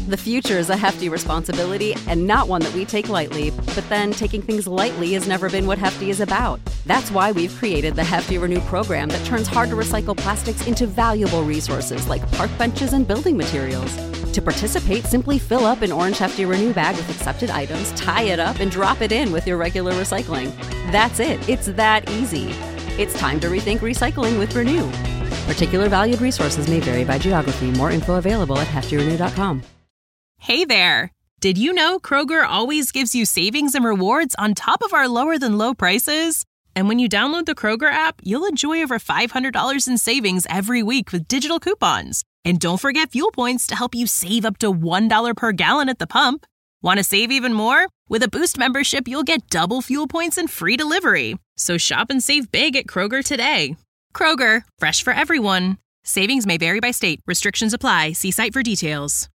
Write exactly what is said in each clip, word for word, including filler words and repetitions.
The future is a hefty responsibility and not one that we take lightly, but then taking things lightly has never been what Hefty is about. That's why we've created the Hefty Renew program that turns hard-to-recycle plastics into valuable resources like park benches and building materials. To participate, simply fill up an orange Hefty Renew bag with accepted items, tie it up, and drop it in with your regular recycling. That's it. It's that easy. It's time to rethink recycling with Renew. Particular valued resources may vary by geography. More info available at hefty renew dot com. Hey there! Did you know Kroger always gives you savings and rewards on top of our lower-than-low prices? And when you download the Kroger app, you'll enjoy over five hundred dollars in savings every week with digital coupons. And don't forget fuel points to help you save up to one dollar per gallon at the pump. Want to save even more? With a Boost membership, you'll get double fuel points and free delivery. So shop and save big at Kroger today. Kroger, fresh for everyone. Savings may vary by state. Restrictions apply. See site for details.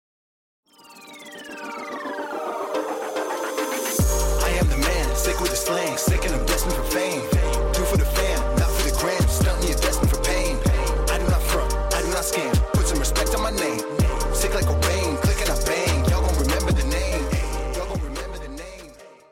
I am the man, sick with the slang, sick and I'm destined for fame. Do for the fam, not for the gram, stunt me, destined for pain. I do not front, I do not scam, put some respect on my name. Sick like a rain, click and I bang, y'all gon' remember the name. Y'all gon' remember the name.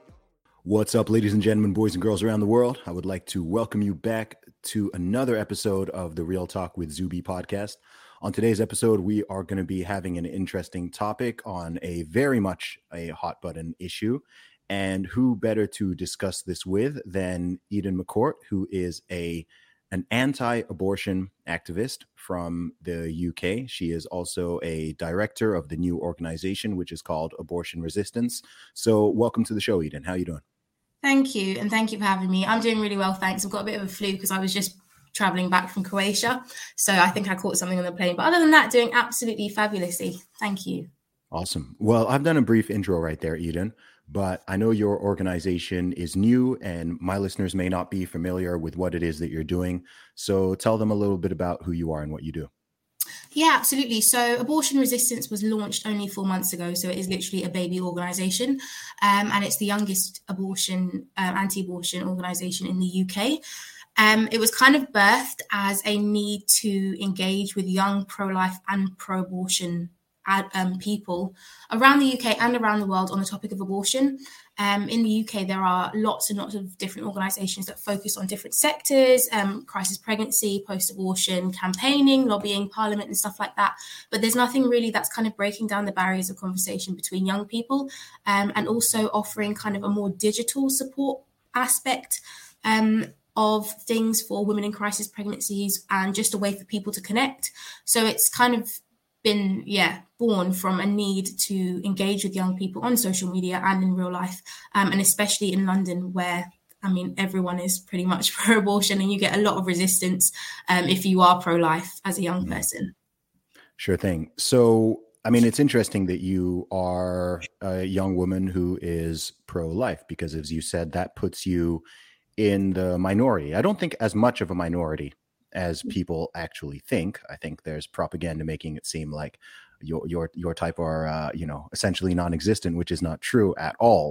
What's up, ladies and gentlemen, boys and girls around the world? I would like to welcome you back to another episode of the Real Talk with Zuby podcast. On today's episode, we are going to be having an interesting topic on a very much a hot button issue. And who better to discuss this with than Eden McCourt, who is a an anti-abortion activist from the U K. She is also a director of the new organization, which is called Abortion Resistance. So welcome to the show, Eden. How are you doing? Thank you. And thank you for having me. I'm doing really well, thanks. I've got a bit of a flu because I was just traveling back from Croatia. So I think I caught something on the plane. But other than that, doing absolutely fabulously. Thank you. Awesome. Well, I've done a brief intro right there, Eden, but I know your organization is new and my listeners may not be familiar with what it is that you're doing. So tell them a little bit about who you are and what you do. Yeah, absolutely. So Abortion Resistance was launched only four months ago. So it is literally a baby organisation. Um, and it's the youngest abortion, uh, anti-abortion organisation in the U K. Um, it was kind of birthed as a need to engage with young pro-life and pro-abortion ad, um, people around the U K and around the world on the topic of abortion. Um, in the U K, there are lots and lots of different organisations that focus on different sectors, um, crisis pregnancy, post-abortion, campaigning, lobbying, parliament and stuff like that. But there's nothing really that's kind of breaking down the barriers of conversation between young people um, and also offering kind of a more digital support aspect um, of things for women in crisis pregnancies and just a way for people to connect. So it's kind of been, yeah, born from a need to engage with young people on social media and in real life, um, and especially in London, where, I mean, everyone is pretty much pro-abortion and you get a lot of resistance um, if you are pro-life as a young person. Sure thing. So, I mean, it's interesting that you are a young woman who is pro-life because, as you said, that puts you in the minority. I don't think as much of a minority as people actually think. I think there's propaganda making it seem like your your your type are uh, you know essentially non-existent, which is not true at all.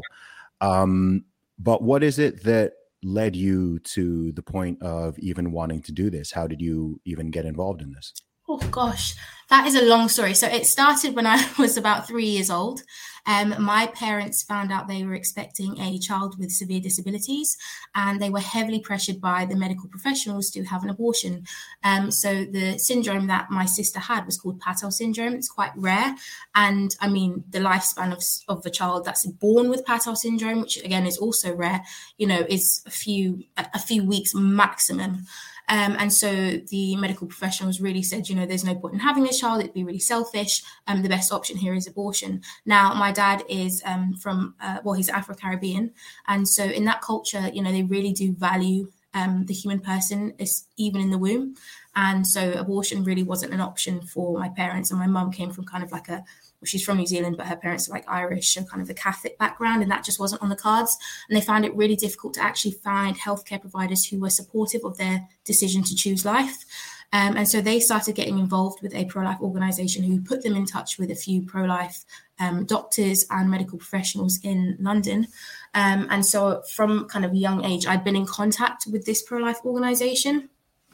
Um, but what is it that led you to the point of even wanting to do this? How did you even get involved in this? Oh gosh, that is a long story. So it started when I was about three years old. Um, my parents found out they were expecting a child with severe disabilities, and they were heavily pressured by the medical professionals to have an abortion. Um, so the syndrome that my sister had was called Patel syndrome. It's quite rare. And I mean, the lifespan of, of a child that's born with Patel syndrome, which again is also rare, you know, is a few, a few weeks maximum. Um, and so the medical professionals really said, you know, there's no point in having this child. It'd be really selfish. Um, the best option here is abortion. Now, my dad is um, from, uh, well, he's Afro-Caribbean. And so in that culture, you know, they really do value um, the human person, is even in the womb. And so abortion really wasn't an option for my parents. And my mum came from kind of like a, well, she's from New Zealand, but her parents are like Irish and kind of the Catholic background, and that just wasn't on the cards. And they found it really difficult to actually find healthcare providers who were supportive of their decision to choose life. Um, and so they started getting involved with a pro-life organisation who put them in touch with a few pro-life um, doctors and medical professionals in London. Um, and so from kind of a young age, I'd been in contact with this pro-life organisation.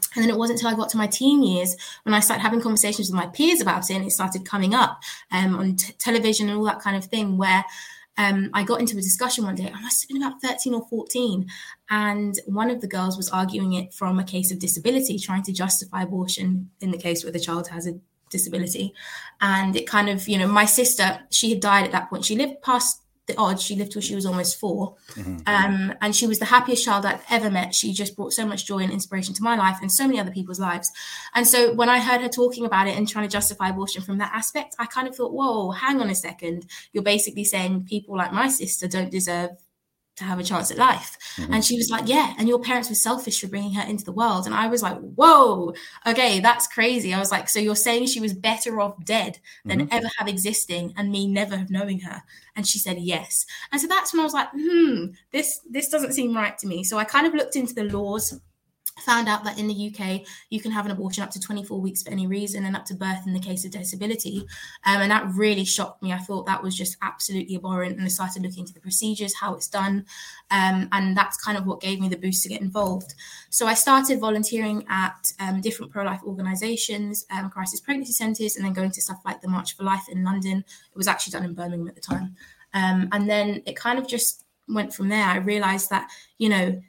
And then it wasn't until I got to my teen years when I started having conversations with my peers about it, and it started coming up um, on t- television and all that kind of thing, where um, I got into a discussion one day. I must have been about thirteen or fourteen. And one of the girls was arguing it from a case of disability, trying to justify abortion in the case where the child has a disability. And it kind of, you know, my sister, she had died at that point. She lived past the odds. She lived till she was almost four. Mm-hmm. Um, and she was the happiest child I'd ever met. She just brought so much joy and inspiration to my life and so many other people's lives. And so when I heard her talking about it and trying to justify abortion from that aspect, I kind of thought, whoa, hang on a second. You're basically saying people like my sister don't deserve to have a chance at life. Mm-hmm. And she was like, yeah, and your parents were selfish for bringing her into the world. And I was like, whoa, okay, that's crazy. I was like, so you're saying she was better off dead than mm-hmm. ever have existing and me never have knowing her? And she said yes. And so that's when I was like, hmm, this this doesn't seem right to me. So I kind of looked into the laws, found out that in the U K, you can have an abortion up to twenty-four weeks for any reason and up to birth in the case of disability. Um, and that really shocked me. I thought that was just absolutely abhorrent. And I started looking into the procedures, how it's done. Um, and that's kind of what gave me the boost to get involved. So I started volunteering at um, different pro-life organisations, um, crisis pregnancy centres, and then going to stuff like the March for Life in London. It was actually done in Birmingham at the time. Um, and then it kind of just went from there. I realised that, you know,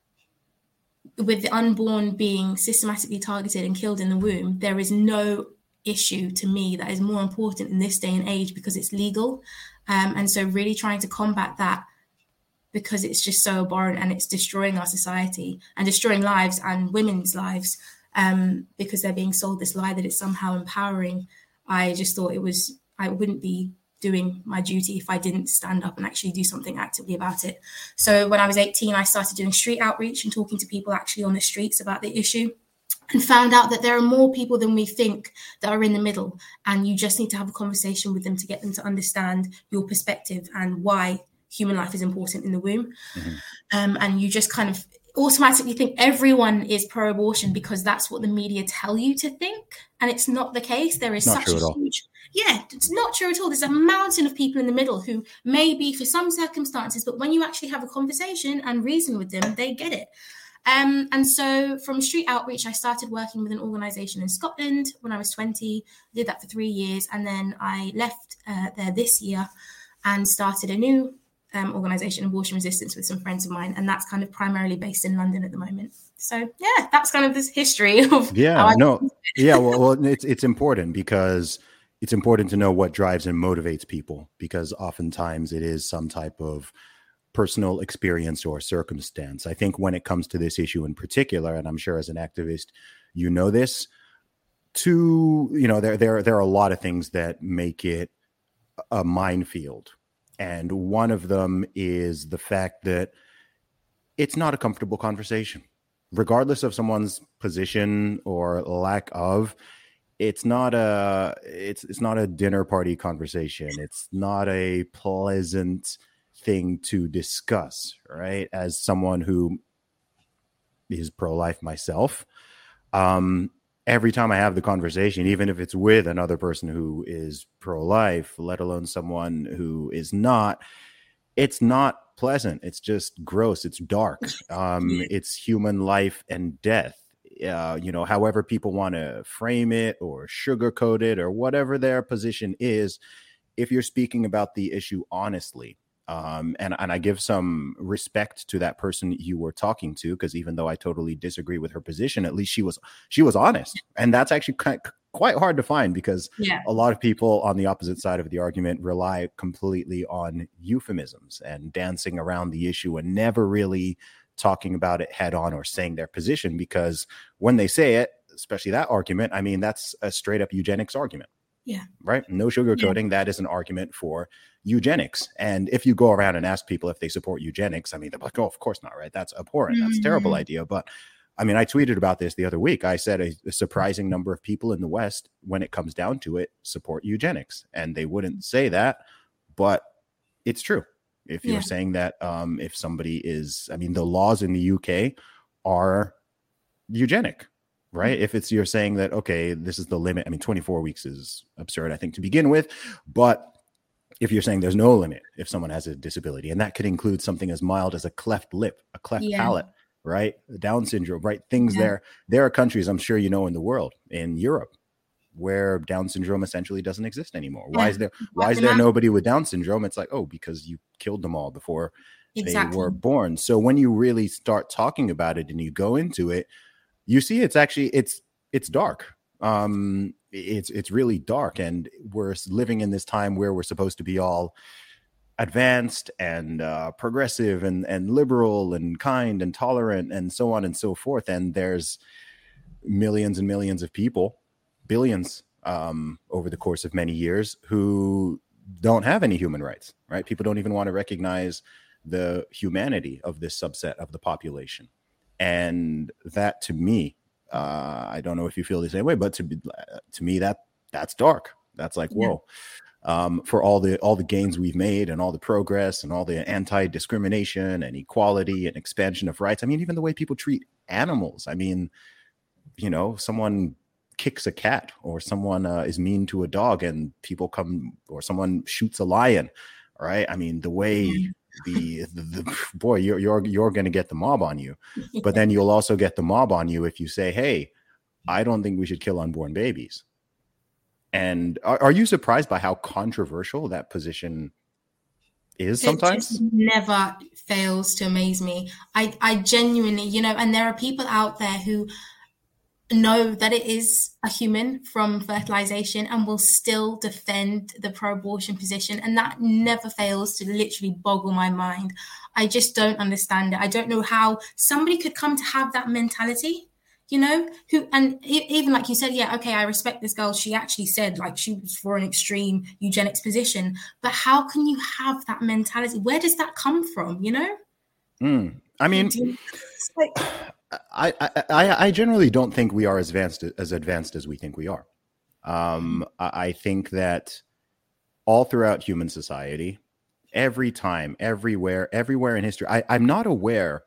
with the unborn being systematically targeted and killed in the womb, there is no issue to me that is more important in this day and age because it's legal. Um, and so really trying to combat that because it's just so abhorrent and it's destroying our society and destroying lives and women's lives um, because they're being sold this lie that it's somehow empowering. I just thought it was, I wouldn't be doing my duty if I didn't stand up and actually do something actively about it. So when I was eighteen, I started doing street outreach and talking to people actually on the streets about the issue, and found out that there are more people than we think that are in the middle. And you just need to have a conversation with them to get them to understand your perspective and why human life is important in the womb. Mm-hmm. Um, and you just kind of automatically think everyone is pro-abortion because that's what the media tell you to think. And it's not the case. There is such a huge... Yeah, it's not true at all. There's a mountain of people in the middle who may be for some circumstances, but when you actually have a conversation and reason with them, they get it. Um, and so from street outreach, I started working with an organisation in Scotland when I was twenty, did that for three years. And then I left uh, there this year and started a new um, organisation, Abortion Resistance, with some friends of mine. And that's kind of primarily based in London at the moment. So, yeah, that's kind of this history of Yeah, how I no, yeah, well, well, it's it's important because it's important to know what drives and motivates people, because oftentimes it is some type of personal experience or circumstance. I think when it comes to this issue in particular, and I'm sure as an activist, you know this, to, you know, there, there, there are a lot of things that make it a minefield. And one of them is the fact that it's not a comfortable conversation, regardless of someone's position or lack of. It's not a it's it's not a dinner party conversation. It's not a pleasant thing to discuss, right? As someone who is pro-life myself, um, every time I have the conversation, even if it's with another person who is pro-life, let alone someone who is not, it's not pleasant. It's just gross. It's dark. Um, it's human life and death. Uh, you know, however people want to frame it or sugarcoat it or whatever their position is, if you're speaking about the issue honestly, um, and, and I give some respect to that person you were talking to, because even though I totally disagree with her position, at least she was she was honest. And that's actually quite, quite hard to find, because yeah. a lot of people on the opposite side of the argument rely completely on euphemisms and dancing around the issue and never really talking about it head on or saying their position, because when they say it, especially that argument, I mean, that's a straight up eugenics argument. Yeah. Right. No sugarcoating. Yeah. That is an argument for eugenics. And if you go around and ask people if they support eugenics, I mean, they're like, oh, of course not. Right. That's abhorrent. That's mm-hmm. a terrible idea. But I mean, I tweeted about this the other week. I said a, a surprising number of people in the West, when it comes down to it, support eugenics. And they wouldn't say that, but it's true. If you're yeah. saying that um, if somebody is, I mean, the laws in the U K are eugenic, right? Mm-hmm. If it's, you're saying that, okay, this is the limit. I mean, twenty-four weeks is absurd, I think, to begin with. But if you're saying there's no limit if someone has a disability, and that could include something as mild as a cleft lip, a cleft yeah. palate, right? Down syndrome, right? Things Yeah. there. There are countries, I'm sure you know, in the world, in Europe, where Down syndrome essentially doesn't exist anymore. Why is there why is there nobody with Down syndrome? It's like, oh, because you killed them all before Exactly. they were born. So when you really start talking about it and you go into it, you see it's actually it's it's dark. Um, it's it's really dark, and we're living in this time where we're supposed to be all advanced and uh, progressive and and liberal and kind and tolerant and so on and so forth. And there's millions and millions of people, billions um, over the course of many years, who don't have any human rights, right? People don't even want to recognize the humanity of this subset of the population. And that, to me, uh, I don't know if you feel the same way, but to be, to me, that that's dark. That's like, Yeah. whoa. Um, for all the all the gains we've made and all the progress and all the anti-discrimination and equality and expansion of rights. I mean, even the way people treat animals. I mean, you know, someone kicks a cat, or someone uh, is mean to a dog, and people come, or someone shoots a lion, right? I mean, the way the, the, the boy, you're you're you're going to get the mob on you, but then you'll also get the mob on you if you say, hey, I don't think we should kill unborn babies. And are, are you surprised by how controversial that position is sometimes? It just never fails to amaze me. I, I genuinely, you know, and there are people out there who know that it is a human from fertilization and will still defend the pro-abortion position. And that never fails to literally boggle my mind. I just don't understand it. I don't know how somebody could come to have that mentality. You know, who, and even like you said, yeah, okay, I respect this girl. She actually said like she was for an extreme eugenics position, but how can you have that mentality? Where does that come from? You know? Mm. I mean, like, I, I, I generally don't think we are as advanced as advanced as we think we are. Um, I think that all throughout human society, every time, everywhere, everywhere in history, I, I'm not aware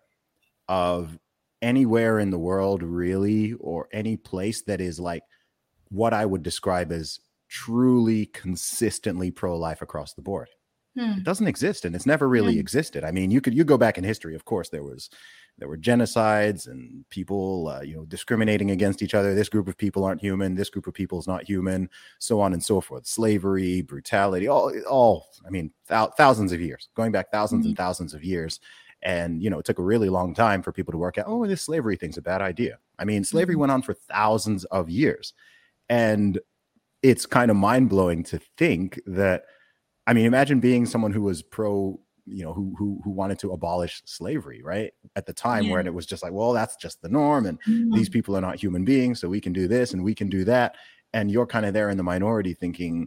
of anywhere in the world really, or any place that is like what I would describe as truly consistently pro-life across the board. Hmm. It doesn't exist, and it's never really yeah. existed. I mean, you could you go back in history, of course, there was there were genocides and people uh, you know discriminating against each other. This group of people aren't human, this group of people is not human, so on and so forth. Slavery, brutality, all all I mean th- thousands of years, going back thousands mm-hmm. and thousands of years. And, you know, it took a really long time for people to work out, oh, this slavery thing's a bad idea. I mean, slavery mm-hmm. went on for thousands of years. And it's kind of mind blowing to think that, I mean, imagine being someone who was pro, you know, who who, who wanted to abolish slavery, right? At the time yeah. where it was just like, well, that's just the norm. And mm-hmm. these people are not human beings. So we can do this and we can do that. And you're kind of there in the minority thinking,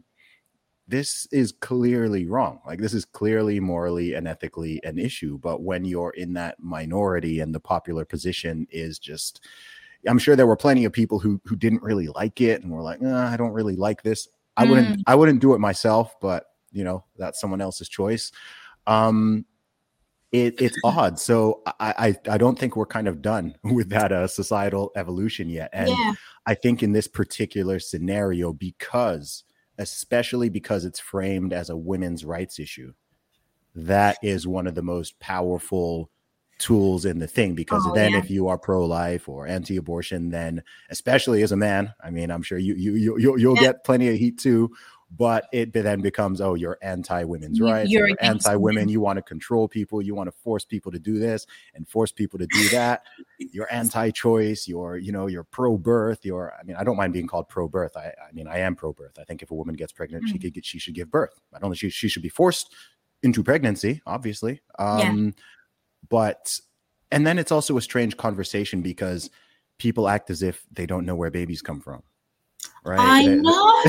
this is clearly wrong. Like, this is clearly morally and ethically an issue. But when you're in that minority and the popular position is just, I'm sure there were plenty of people who who didn't really like it and were like, nah, I don't really like this. I mm. wouldn't, I wouldn't do it myself, but you know, that's someone else's choice. Um, it, it's odd. So I, I, I don't think we're kind of done with that uh, societal evolution yet. And yeah. I think in this particular scenario, because especially because it's framed as a women's rights issue, that is one of the most powerful tools in the thing. Because oh, then yeah. if you are pro-life or anti-abortion, then especially as a man, I mean, I'm sure you, you, you, you'll, you'll yeah. get plenty of heat too, but it then becomes, oh, you're anti-women's rights, you're, you're anti-women, you want to control people, you want to force people to do this and force people to do that. You're anti-choice, you're, you know, you're pro-birth, you're, I mean, I don't mind being called pro-birth. I, I mean, I am pro-birth. I think if a woman gets pregnant, mm. she could get, she should give birth. I don't think she, she should be forced into pregnancy, obviously. Um, yeah. But, and then it's also a strange conversation because people act as if they don't know where babies come from. Right. I know.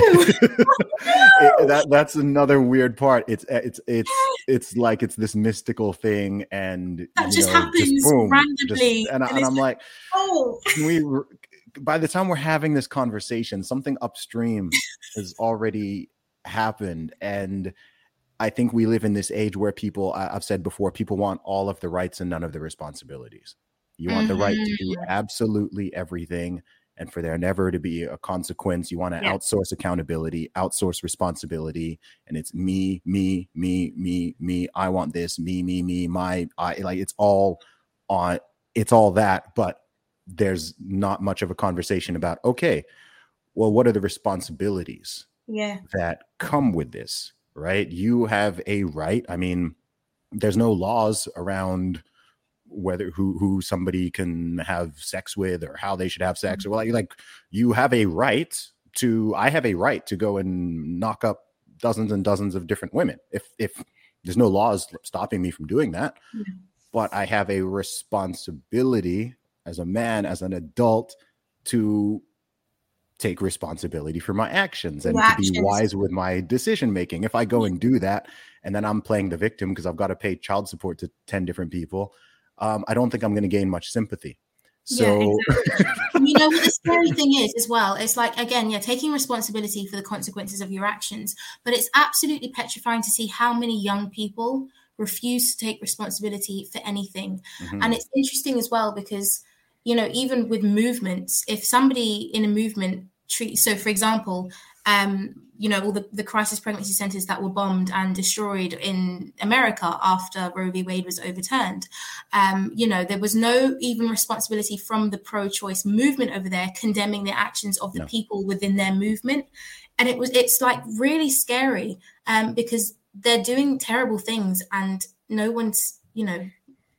it, that that's another weird part. It's it's it's it's like it's this mystical thing, and that just know, happens just boom, randomly. Just, and, and, and I'm like, oh, can we? By the time we're having this conversation, something upstream has already happened, and I think we live in this age where people, I've said before, people want all of the rights and none of the responsibilities. You want mm-hmm. the right to do absolutely everything, and for there never to be a consequence. You want to yeah. outsource accountability, outsource responsibility, and it's me, me, me, me, me. I want this, me, me, me, my. I like it's all on. it's all that, but there's not much of a conversation about, okay, well, what are the responsibilities yeah. that come with this, right? You have a right. I mean, there's no laws around whether who who somebody can have sex with or how they should have sex, or like, like you have a right to, I have a right to go and knock up dozens and dozens of different women. If, if there's no laws stopping me from doing that, yeah. but I have a responsibility as a man, as an adult, to take responsibility for my actions and to be wise with my decision making. If I go and do that, and then I'm playing the victim because I've got to pay child support to ten different people, um, I don't think I'm going to gain much sympathy. So, yeah, exactly. You know what the scary thing is as well? It's like, again, you're taking responsibility for the consequences of your actions, but it's absolutely petrifying to see how many young people refuse to take responsibility for anything. Mm-hmm. And it's interesting as well because, you know, even with movements, if somebody in a movement treats, so for example, um, you know, all the, the crisis pregnancy centers that were bombed and destroyed in America after Roe v. Wade was overturned, um, you know, there was no even responsibility from the pro-choice movement over there condemning the actions of the no. people within their movement. And it was, it's like really scary um, because they're doing terrible things and no one's, you know,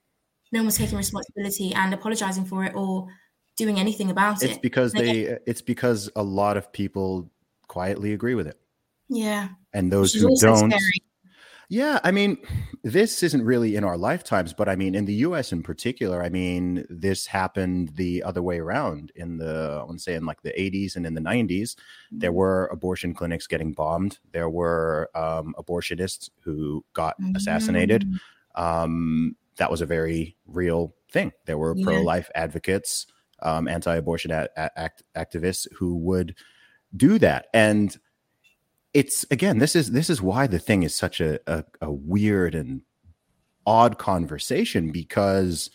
no one's taking responsibility and apologizing for it or doing anything about it's it. It's because and they, again, it's because a lot of people quietly agree with it. Yeah. And those who don't. Scary. Yeah. I mean, this isn't really in our lifetimes, but I mean, in the U S in particular, I mean, this happened the other way around in the, I want to say in like the eighties and in the nineties, mm-hmm. there were abortion clinics getting bombed. There were um, abortionists who got mm-hmm. assassinated. Um, that was a very real thing. There were yeah. pro-life advocates, um, anti-abortion a- a- act- activists who would do that. And it's, again, this is this is why the thing is such a, a, a weird and odd conversation, because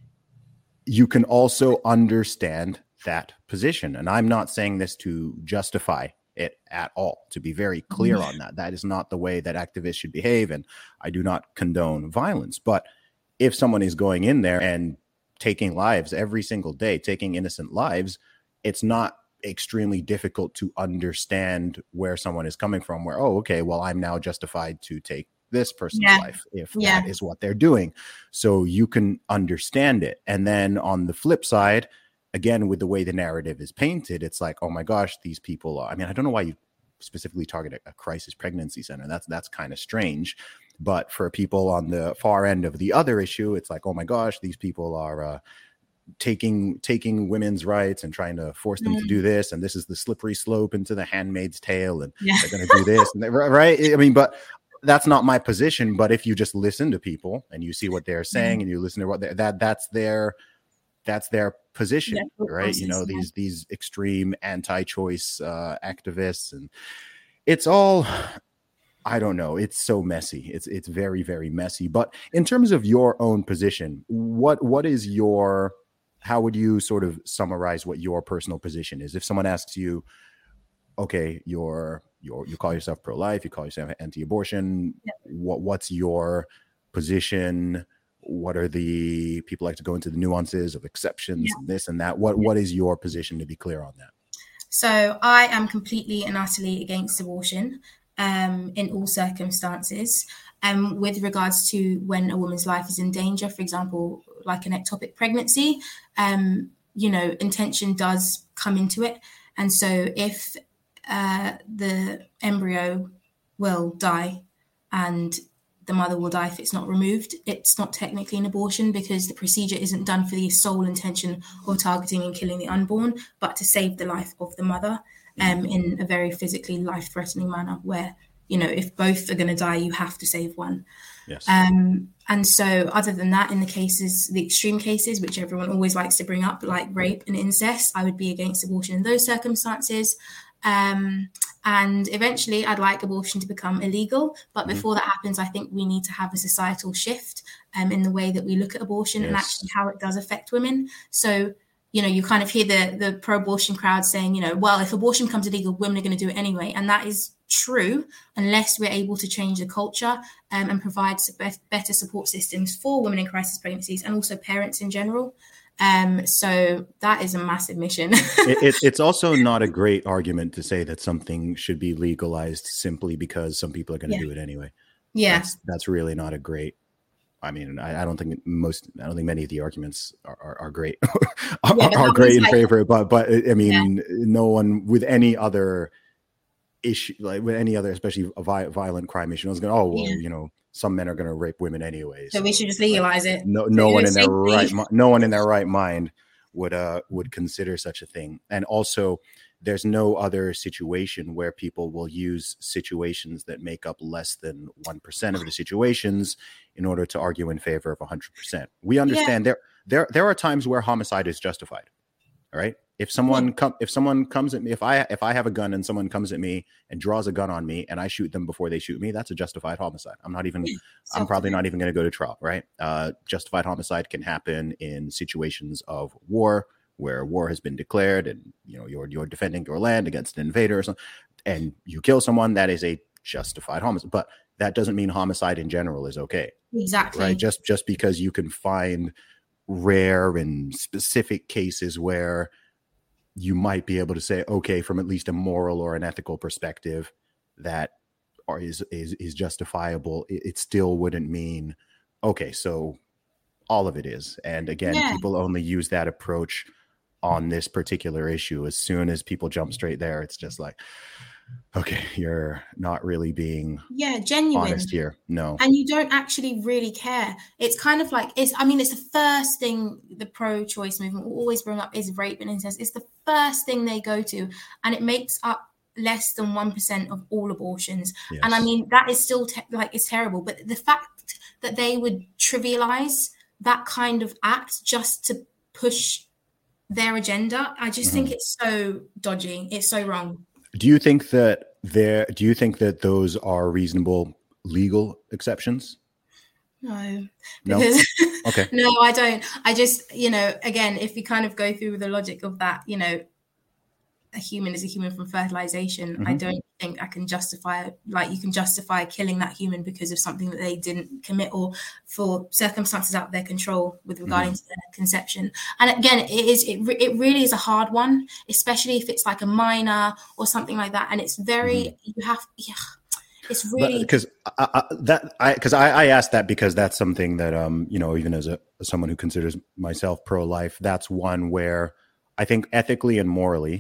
you can also understand that position. And I'm not saying this to justify it at all, to be very clear on that. That is not the way that activists should behave. And I do not condone violence. But if someone is going in there and taking lives every single day, taking innocent lives, it's not extremely difficult to understand where someone is coming from, where, oh, okay, well, I'm now justified to take this person's yeah. life if yeah. that is what they're doing. So you can understand it. And then on the flip side, again, with the way the narrative is painted, it's like, oh my gosh, these people are, I mean, I don't know why you specifically target a, a crisis pregnancy center. That's, that's kind of strange. But for people on the far end of the other issue, it's like, oh my gosh, these people are, uh, taking taking women's rights and trying to force them mm. to do this, and this is the slippery slope into the Handmaid's Tale, and yeah. they're going to do this, and they, right? I mean, but that's not my position. But if you just listen to people and you see what they're saying, mm. and you listen to what they, that that's their that's their position, yeah, right? Process, you know, yeah. these these extreme anti-choice uh, activists, and it's all, I don't know. It's so messy. It's it's very very messy. But in terms of your own position, what what is your how would you sort of summarize what your personal position is? If someone asks you, okay, you're, you're, you call yourself pro-life, you call yourself anti-abortion, yeah. what, what's your position? What are the, people like to go into the nuances of exceptions yeah. and this and that. What, yeah. what is your position, to be clear on that? So I am completely and utterly against abortion um, in all circumstances. Um, with regards to when a woman's life is in danger, for example, like an ectopic pregnancy, um, you know, intention does come into it. And so if uh, the embryo will die and the mother will die if it's not removed, it's not technically an abortion, because the procedure isn't done for the sole intention of targeting and killing the unborn, but to save the life of the mother um, in a very physically life-threatening manner, where, you know, if both are going to die, you have to save one. Yes. Um, and so other than that, in the cases, the extreme cases, which everyone always likes to bring up, like rape and incest, I would be against abortion in those circumstances. Um, and eventually I'd like abortion to become illegal. But before mm-hmm. that happens, I think we need to have a societal shift um, in the way that we look at abortion yes. and actually how it does affect women. So, you know, you kind of hear the, the pro-abortion crowd saying, you know, well, if abortion becomes illegal, women are going to do it anyway. And that is true unless we're able to change the culture um, and provide better support systems for women in crisis pregnancies and also parents in general. Um, so that is a massive mission. it, it, it's also not a great argument to say that something should be legalized simply because some people are going to yeah. do it anyway. Yeah. That's, that's really not a great, I mean, I, I don't think most, I don't think many of the arguments are, are, are great, are, yeah, are great in like, favor, but, but I mean, yeah. no one with any other issue, like with any other, especially a vi- violent crime issue, I was going, oh, well, yeah. you know, some men are going to rape women anyways. So we should just legalize like, it. No, no one in their right, no one in their right mind would, uh, would consider such a thing. And also there's no other situation where people will use situations that make up less than one percent of the situations in order to argue in favor of one hundred percent. We understand yeah. there, there, there are times where homicide is justified. All right. If someone come, if someone comes at me, if I, if I have a gun and someone comes at me and draws a gun on me and I shoot them before they shoot me, that's a justified homicide. I'm not even, so I'm probably not even going to go to trial. Right. Uh, justified homicide can happen in situations of war, where war has been declared and, you know, you're, you're defending your land against an invader or something, and you kill someone, that is a justified homicide. But that doesn't mean homicide in general is okay. Exactly. Right. Just, just because you can find rare and specific cases where you might be able to say, okay, from at least a moral or an ethical perspective, that are, is, is, is justifiable. It, it still wouldn't mean, okay, so all of it is. And again, yeah. people only use that approach on this particular issue. As soon as people jump straight there, it's just like, okay, you're not really being yeah genuine honest here. No. And you don't actually really care. It's kind of like, it's, I mean, it's the first thing the pro-choice movement will always bring up is rape and incest. It's the first thing they go to, and it makes up less than one percent of all abortions. Yes. And I mean, that is still te- like, it's terrible. But the fact that they would trivialize that kind of act just to push their agenda, I just mm-hmm. think it's so dodgy. It's so wrong. Do you think that there, do you think that those are reasonable legal exceptions? No. No? Because, okay. No, I don't. I just, you know, again, if we kind of go through the logic of that, you know, a human is a human from fertilization. Mm-hmm. I don't think I can justify, like you can justify killing that human because of something that they didn't commit or for circumstances out of their control with regarding mm-hmm. to their conception. And again, it is, it, it really is a hard one, especially if it's like a minor or something like that. And it's very, mm-hmm. you have, yeah, it's really because that I because I, I asked that because that's something that um you know, even as a as someone who considers myself pro-life, that's one where I think ethically and morally,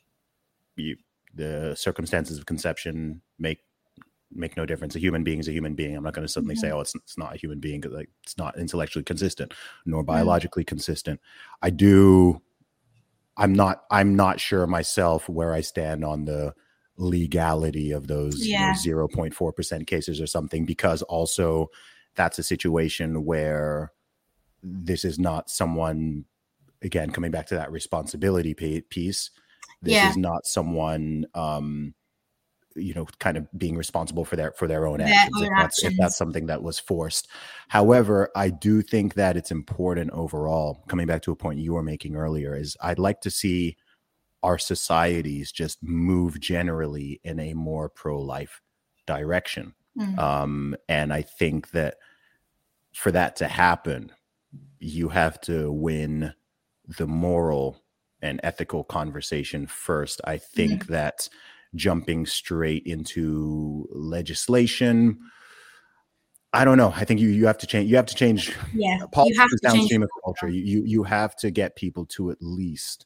you, the circumstances of conception make make no difference. A human being is a human being. I'm not going to suddenly mm-hmm. say, oh, it's it's not a human being because like it's not intellectually consistent nor biologically mm-hmm. consistent. I do. I'm not. I'm not sure myself where I stand on the legality of those yeah. zero point four percent cases or something, because also that's a situation where this is not someone, again, coming back to that responsibility piece. This yeah. is not someone, um, you know, kind of being responsible for their for their own actions, own if, that's, actions. if that's something that was forced. However, I do think that it's important overall, coming back to a point you were making earlier, is I'd like to see our societies just move generally in a more pro-life direction. Mm. Um, and I think that for that to happen, you have to win the moral and ethical conversation first. I think mm-hmm. that jumping straight into legislation, I don't know. I think you you have to change. You have to change. Yeah, politics you have to downstream change of culture. You, you you have to get people to at least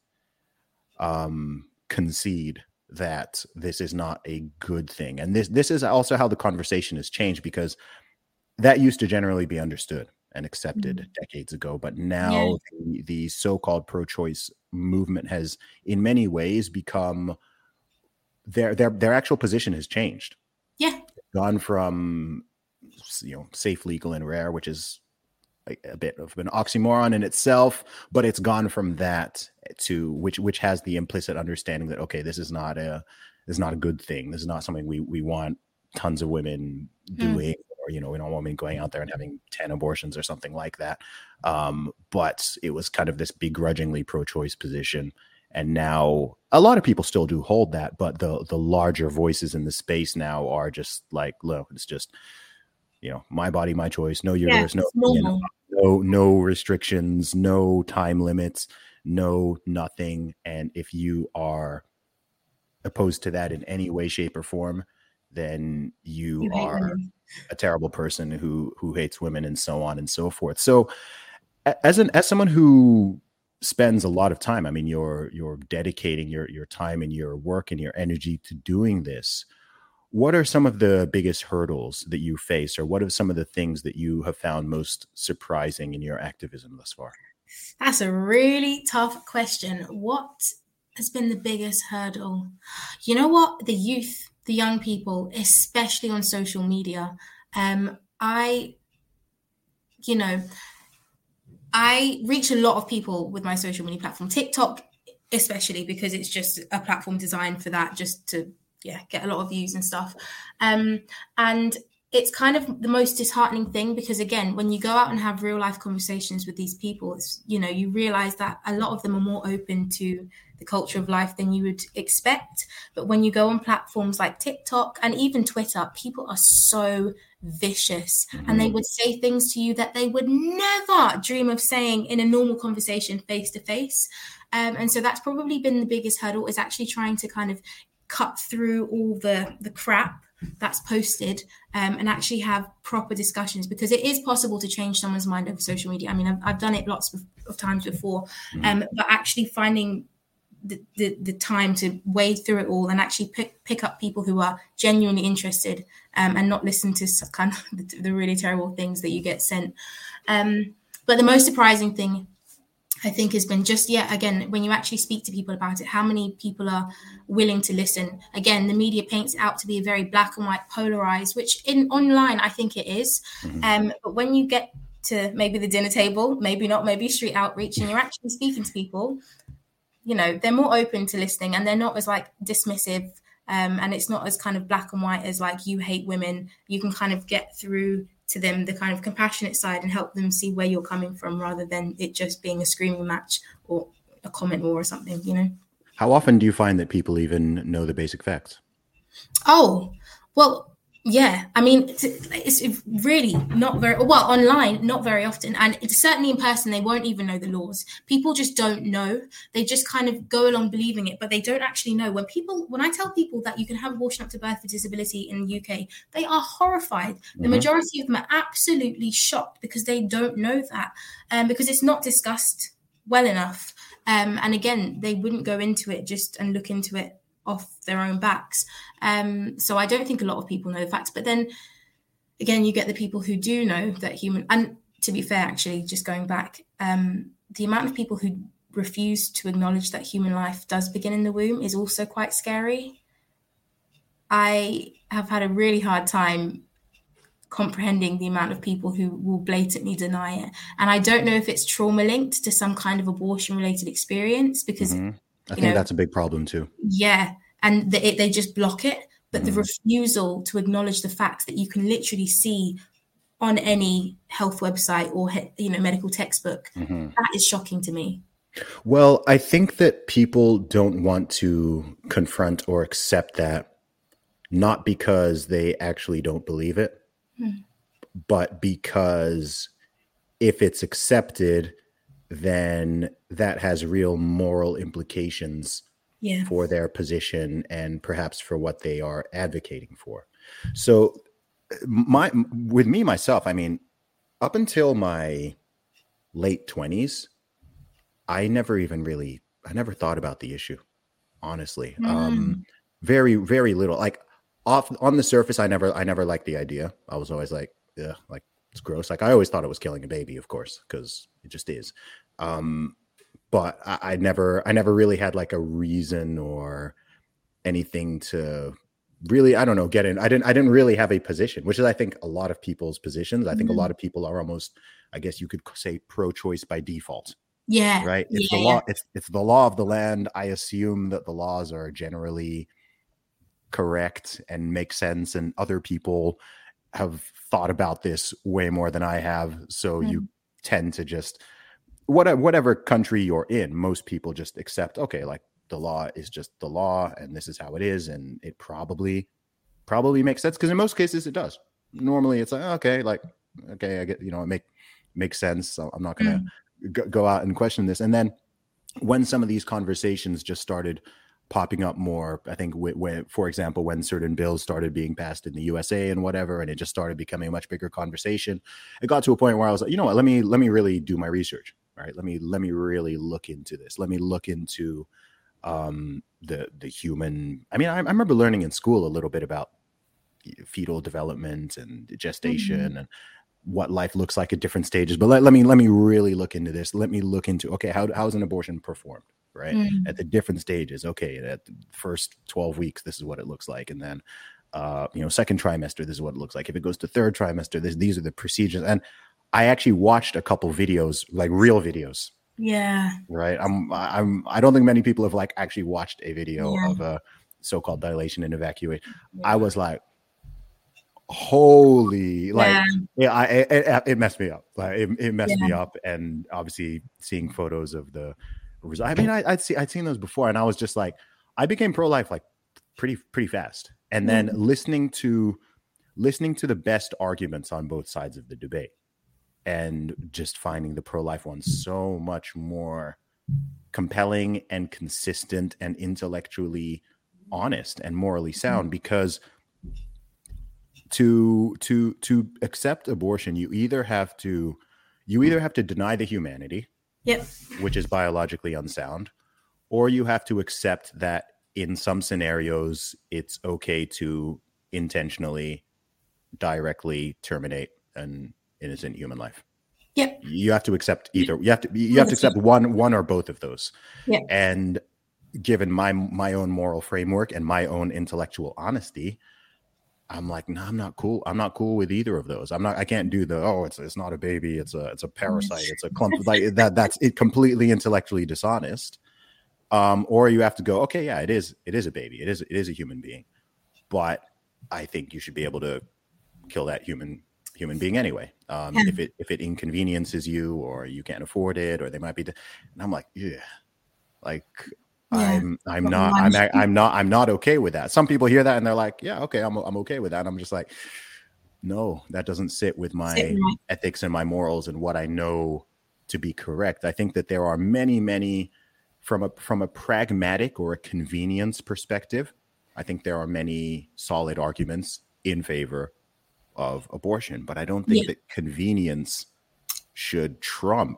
um, concede that this is not a good thing, and this this is also how the conversation has changed, because that used to generally be understood and accepted mm-hmm. decades ago. But now yeah. the, the so-called pro-choice movement has in many ways become their, their, their actual position has changed. Yeah. Gone from, you know, safe, legal, and rare, which is a, a bit of an oxymoron in itself, but it's gone from that to which, which has the implicit understanding that, okay, this is not a, this is not a good thing. This is not something we, we want tons of women doing. Mm. or, you know, we don't want women going out there and having ten abortions or something like that. Um, but it was kind of this begrudgingly pro-choice position. And now a lot of people still do hold that, but the the larger voices in the space now are just like, look, it's just, you know, my body, my choice, no uterus, yeah, no, you know, no, no restrictions, no time limits, no nothing. And if you are opposed to that in any way, shape, or form, then you, you are women. a terrible person who who hates women, and so on and so forth. So as an as someone who spends a lot of time, I mean, you're you're dedicating your your time and your work and your energy to doing this. What are some of the biggest hurdles that you face, or what are some of the things that you have found most surprising in your activism thus far? That's a really tough question. What has been the biggest hurdle? You know what? The youth, the young people, especially on social media. Um, I, you know, I reach a lot of people with my social media platform, TikTok, especially because it's just a platform designed for that, just to, yeah, get a lot of views and stuff. Um, and it's kind of the most disheartening thing because, again, when you go out and have real life conversations with these people, it's, you know, you realize that a lot of them are more open to the culture of life than you would expect. But when you go on platforms like TikTok and even Twitter, people are so vicious, mm-hmm. and they would say things to you that they would never dream of saying in a normal conversation face to face. Um, and so that's probably been the biggest hurdle, is actually trying to kind of cut through all the, the crap that's posted um, and actually have proper discussions, because it is possible to change someone's mind over social media. I mean, I've, I've done it lots of, of times before, um, but actually finding the, the, the time to wade through it all and actually pick, pick up people who are genuinely interested um, and not listen to some kind of the, the really terrible things that you get sent. Um, but the most surprising thing, I think, has been just, yeah, again, when you actually speak to people about it, how many people are willing to listen. Again, the media paints it out to be a very black and white, polarized, which in online, I think it is. Mm-hmm. Um, but when you get to maybe the dinner table, maybe not, maybe street outreach, and you're actually speaking to people, you know, they're more open to listening, and they're not as like dismissive. Um, and it's not as kind of black and white as like, you hate women. You can kind of get through to them the kind of compassionate side and help them see where you're coming from, rather than it just being a screaming match or a comment war or something, you know. How often do you find that people even know the basic facts? Oh, well, yeah. I mean, it's, it's really not very, well, online, not very often. And it's certainly in person, they won't even know the laws. People just don't know. They just kind of go along believing it, but they don't actually know. When people, when I tell people that you can have abortion up to birth for disability in the U K, they are horrified. The mm-hmm. majority of them are absolutely shocked because they don't know that, um, because it's not discussed well enough. Um, and again, they wouldn't go into it just and look into it off their own backs. Um, so I don't think a lot of people know the facts. But then again, you get the people who do know that human, and to be fair, actually, just going back, um, the amount of people who refuse to acknowledge that human life does begin in the womb is also quite scary. I have had a really hard time comprehending the amount of people who will blatantly deny it. And I don't know if it's trauma linked to some kind of abortion related experience, because mm-hmm. I think know, that's a big problem too. Yeah. And the, it, they just block it. But mm-hmm. the refusal to acknowledge the facts that you can literally see on any health website or, you know, medical textbook, mm-hmm. that is shocking to me. Well, I think that people don't want to confront or accept that, not because they actually don't believe it, mm. but because if it's accepted, then that has real moral implications yeah. for their position and perhaps for what they are advocating for. So my, with me, myself, I mean, up until my late twenties, I never even really, I never thought about the issue, honestly. Mm. Um, very, very little. Like off on the surface, I never, I never liked the idea. I was always like, yeah, like it's gross. Like I always thought it was killing a baby, of course, because it just is. Um, but I, I never, I never really had like a reason or anything to really, I don't know, get in. I didn't, I didn't really have a position, which is, I think, a lot of people's positions. I think mm-hmm. a lot of people are almost, I guess you could say, pro-choice by default. Yeah. Right. It's yeah, the law. Yeah. It's it's the law of the land. I assume that the laws are generally correct and make sense, and other people have thought about this way more than I have. So Mm. you tend to just, whatever, whatever country you're in, most people just accept, okay, like the law is just the law and this is how it is. And it probably, probably makes sense. Because in most cases it does. Normally it's like, okay, like, okay, I get, you know, it make, makes sense. So I'm not going to mm. go, go out and question this. And then when some of these conversations just started popping up more, I think, when, for example, when certain bills started being passed in the U S A and whatever, and it just started becoming a much bigger conversation, it got to a point where I was like, you know what, let me let me really do my research, right? Let me let me really look into this. Let me look into um, the the human. I mean, I, I remember learning in school a little bit about fetal development and gestation mm-hmm. and what life looks like at different stages. But let, let me let me really look into this. Let me look into, okay, how how's an abortion performed, right? Mm. At the different stages. Okay, at the first twelve weeks, this is what it looks like. And then, uh, you know, second trimester, this is what it looks like. If it goes to third trimester, this, these are the procedures. And I actually watched a couple videos, like real videos. Yeah. Right. I'm, I'm, I don't think many people have like actually watched a video yeah. of a so-called dilation and evacuation. Yeah. I was like, holy, like, yeah, yeah I, it, it messed me up. Like, it, it messed yeah. me up. And obviously, seeing photos of the, I mean, I, I'd see, I'd seen those before, and I was just like, I became pro-life like pretty, pretty fast. And then mm-hmm. listening to, listening to the best arguments on both sides of the debate, and just finding the pro-life one so much more compelling and consistent and intellectually honest and morally sound, because to to to accept abortion, you either have to you either have to deny the humanity, yep, which is biologically unsound, or you have to accept that in some scenarios it's okay to intentionally directly terminate an innocent human life. Yep. You have to accept either. You have to you have to accept one one or both of those. Yep. And given my my own moral framework and my own intellectual honesty, I'm like, no, I'm not cool. I'm not cool with either of those. I'm not, I can't do the, oh, it's it's not a baby. It's a, it's a parasite. It's a clump. Like that, that's it, completely intellectually dishonest. Um, or you have to go, okay, yeah, it is, it is a baby. It is, it is a human being, but I think you should be able to kill that human, human being anyway. Um, yeah. if it, if it inconveniences you, or you can't afford it, or they might be, de- and I'm like, yeah, like, Yeah. I'm I'm not I'm I'm not I'm not okay with that. Some people hear that and they're like, yeah, okay, I'm I'm okay with that. And I'm just like, no, that doesn't sit with my sit right. ethics and my morals and what I know to be correct. I think that there are many, many from a from a pragmatic or a convenience perspective, I think there are many solid arguments in favor of abortion, but I don't think yeah. that convenience should trump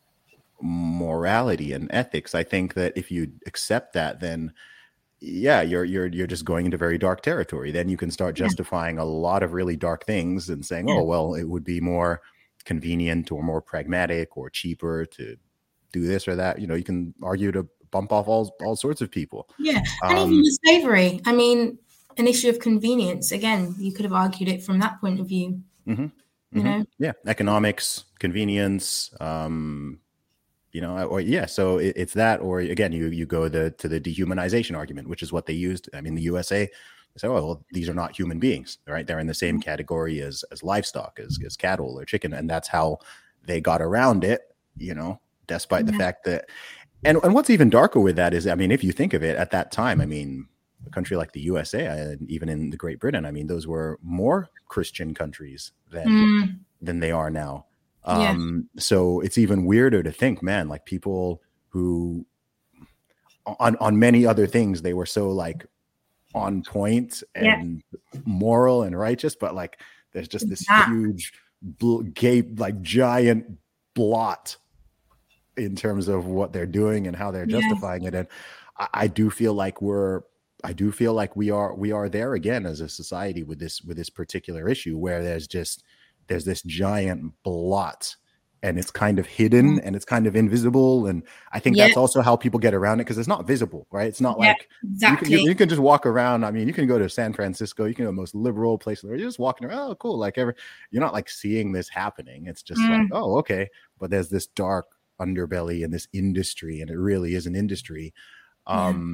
morality and ethics. I think that if you accept that, then yeah, you're you're you're just going into very dark territory. Then you can start justifying yeah. a lot of really dark things and saying, yeah. oh, well, it would be more convenient or more pragmatic or cheaper to do this or that. You know, you can argue to bump off all all sorts of people. Yeah, and um, even with slavery, I mean, an issue of convenience. Again, you could have argued it from that point of view. Mm-hmm, mm-hmm. You know, yeah, economics, convenience. Um, You know, or yeah, so it, it's that, or again, you you go the to the dehumanization argument, which is what they used. I mean, the U S A, they say, oh, well, these are not human beings, right? They're in the same category as as livestock, as as cattle or chicken, and that's how they got around it. You know, despite yeah. the fact that, and and what's even darker with that is, I mean, if you think of it, at that time, I mean, a country like the U S A, and even in the Great Britain, I mean, those were more Christian countries than mm. than they are now. Um, yeah. So it's even weirder to think, man, like people who on, on many other things, they were so like on point and yeah. moral and righteous, but like, there's just this yeah. huge bl- gape, like giant blot in terms of what they're doing and how they're yeah. justifying it. And I, I do feel like we're, I do feel like we are, we are there again as a society with this, with this particular issue where there's just, there's this giant blot and it's kind of hidden and it's kind of invisible. And I think yeah. that's also how people get around it, because it's not visible, right? It's not yeah, like exactly. you, can, you, you can just walk around. I mean, you can go to San Francisco, you can go to the most liberal place where you're just walking around. Oh, cool. Like ever, you're not like seeing this happening. It's just mm. like, oh, okay. But there's this dark underbelly in this industry, and it really is an industry. Um,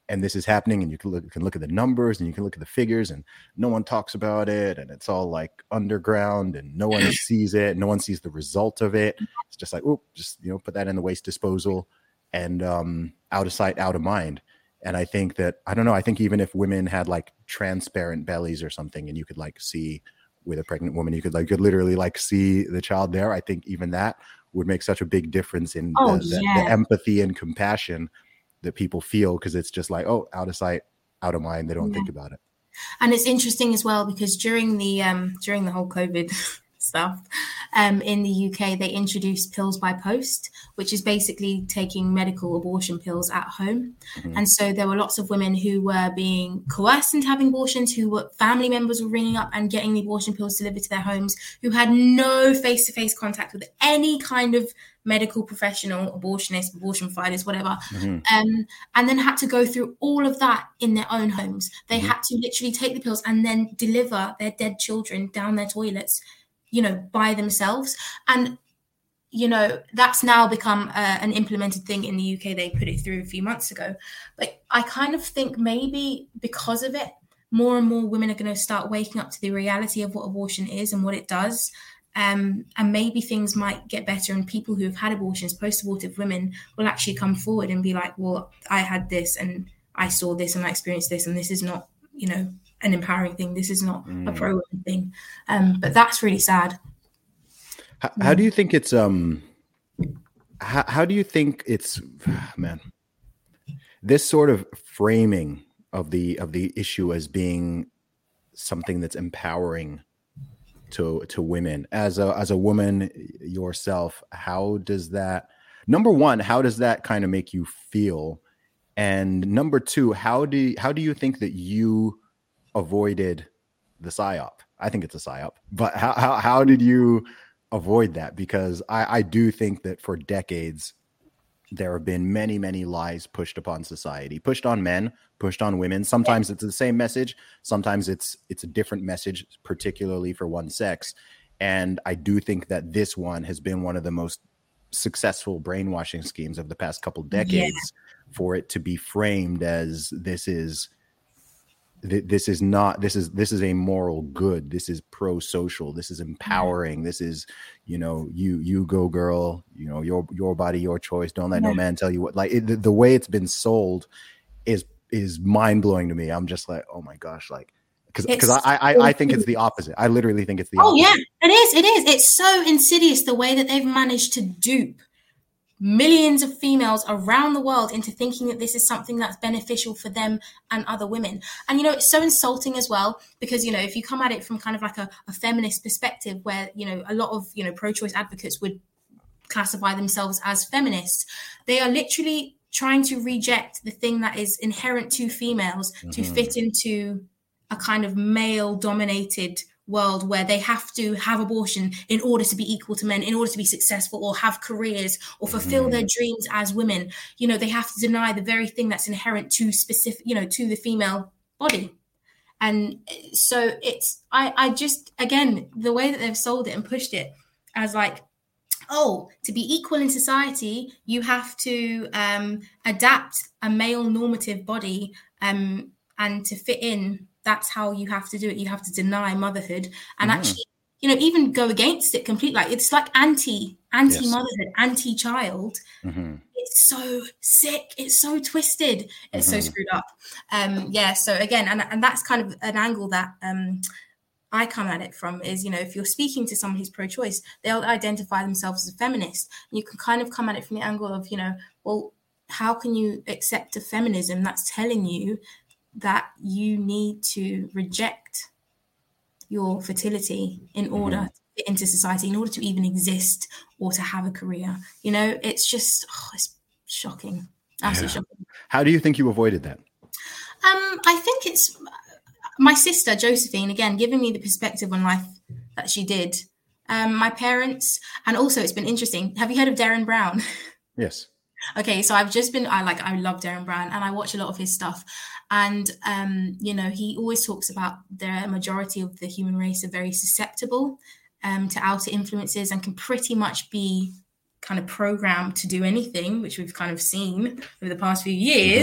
and this is happening, and you can look, you can look at the numbers and you can look at the figures, and no one talks about it, and it's all like underground, and no one sees it, no one sees the result of it. It's just like, oh, just, you know, put that in the waste disposal, and um, out of sight, out of mind. And I think that, I don't know, I think even if women had like transparent bellies or something, and you could like see with a pregnant woman, you could like, could literally like see the child there. I think even that would make such a big difference in oh, the, the, yeah. the empathy and compassion that people feel, because it's just like, oh, out of sight, out of mind. They don't yeah. think about it. And it's interesting as well, because during the um, during the whole COVID stuff um, in the U K, they introduced pills by post, which is basically taking medical abortion pills at home. Mm-hmm. And so there were lots of women who were being coerced into having abortions, who were family members were ringing up and getting the abortion pills delivered to their homes, who had no face-to-face contact with any kind of medical professional, abortionist, abortion providers, whatever, mm-hmm. um, and then had to go through all of that in their own homes. They mm-hmm. had to literally take the pills and then deliver their dead children down their toilets, you know, by themselves. And, you know, that's now become uh, an implemented thing in the U K. They put it through a few months ago. But I kind of think maybe because of it, more and more women are going to start waking up to the reality of what abortion is and what it does. Um, and maybe things might get better, and people who have had abortions, post-abortive women, will actually come forward and be like, well, I had this and I saw this and I experienced this, and this is not, you know, an empowering thing. This is not mm. a pro-women thing. Um, but that's really sad. How, how do you think it's, um, how, how do you think it's, man, this sort of framing of the, of the issue as being something that's empowering to to women, as a as a woman yourself, how does that, number one, how does that kind of make you feel? And number two, how do you, how do you think that you avoided the psyop? I think it's a psyop, but how how, how did you avoid that? Because I, I do think that for decades there have been many, many lies pushed upon society, pushed on men, pushed on women. Sometimes it's the same message. Sometimes it's it's a different message, particularly for one sex. And I do think that this one has been one of the most successful brainwashing schemes of the past couple decades, yeah. for it to be framed as this is th- this is not this is this is a moral good. This is pro-social. This is empowering. Yeah. This is, you know, you you go girl, you know, your your body, your choice. Don't let yeah. no man tell you what. Like it, the, the way it's been sold is is mind-blowing to me. I'm just like, oh my gosh, like, because because I, I I think it's the opposite. I literally think it's the oh opposite. yeah, it is it is it's so insidious the way that they've managed to dupe millions of females around the world into thinking that this is something that's beneficial for them and other women. And, you know, it's so insulting as well, because, you know, if you come at it from kind of like a, a feminist perspective where, you know, a lot of, you know, pro-choice advocates would classify themselves as feminists, they are literally trying to reject the thing that is inherent to females mm-hmm. to fit into a kind of male-dominated world where they have to have abortion in order to be equal to men, in order to be successful or have careers or fulfill mm. their dreams as women. You know, they have to deny the very thing that's inherent to specific, you know, to the female body. And so it's, I, I just, again, the way that they've sold it and pushed it as like, oh, to be equal in society, you have to um, adapt a male normative body um, and to fit in. That's how you have to do it. You have to deny motherhood and mm. actually, you know, even go against it completely. Like it's like anti, anti-motherhood, yes. anti-child. Mm-hmm. It's so sick. It's so twisted. It's mm-hmm. so screwed up. Um, yeah. So again, and, and that's kind of an angle that um, I come at it from is, you know, if you're speaking to someone who's pro-choice, they'll identify themselves as a feminist. And you can kind of come at it from the angle of, you know, well, how can you accept a feminism that's telling you that you need to reject your fertility in order mm-hmm. to fit into society, in order to even exist or to have a career? You know, it's just, oh, it's shocking. Absolutely yeah. shocking. How do you think you avoided that? Um, I think it's my sister, Josephine, again, giving me the perspective on life that she did. Um, my parents, and also it's been interesting. Have you heard of Darren Brown? Yes. Okay, so I've just been, I like, I love Darren Brown and I watch a lot of his stuff. And, um, you know, he always talks about the majority of the human race are very susceptible um, to outer influences and can pretty much be kind of programmed to do anything, which we've kind of seen over the past few years.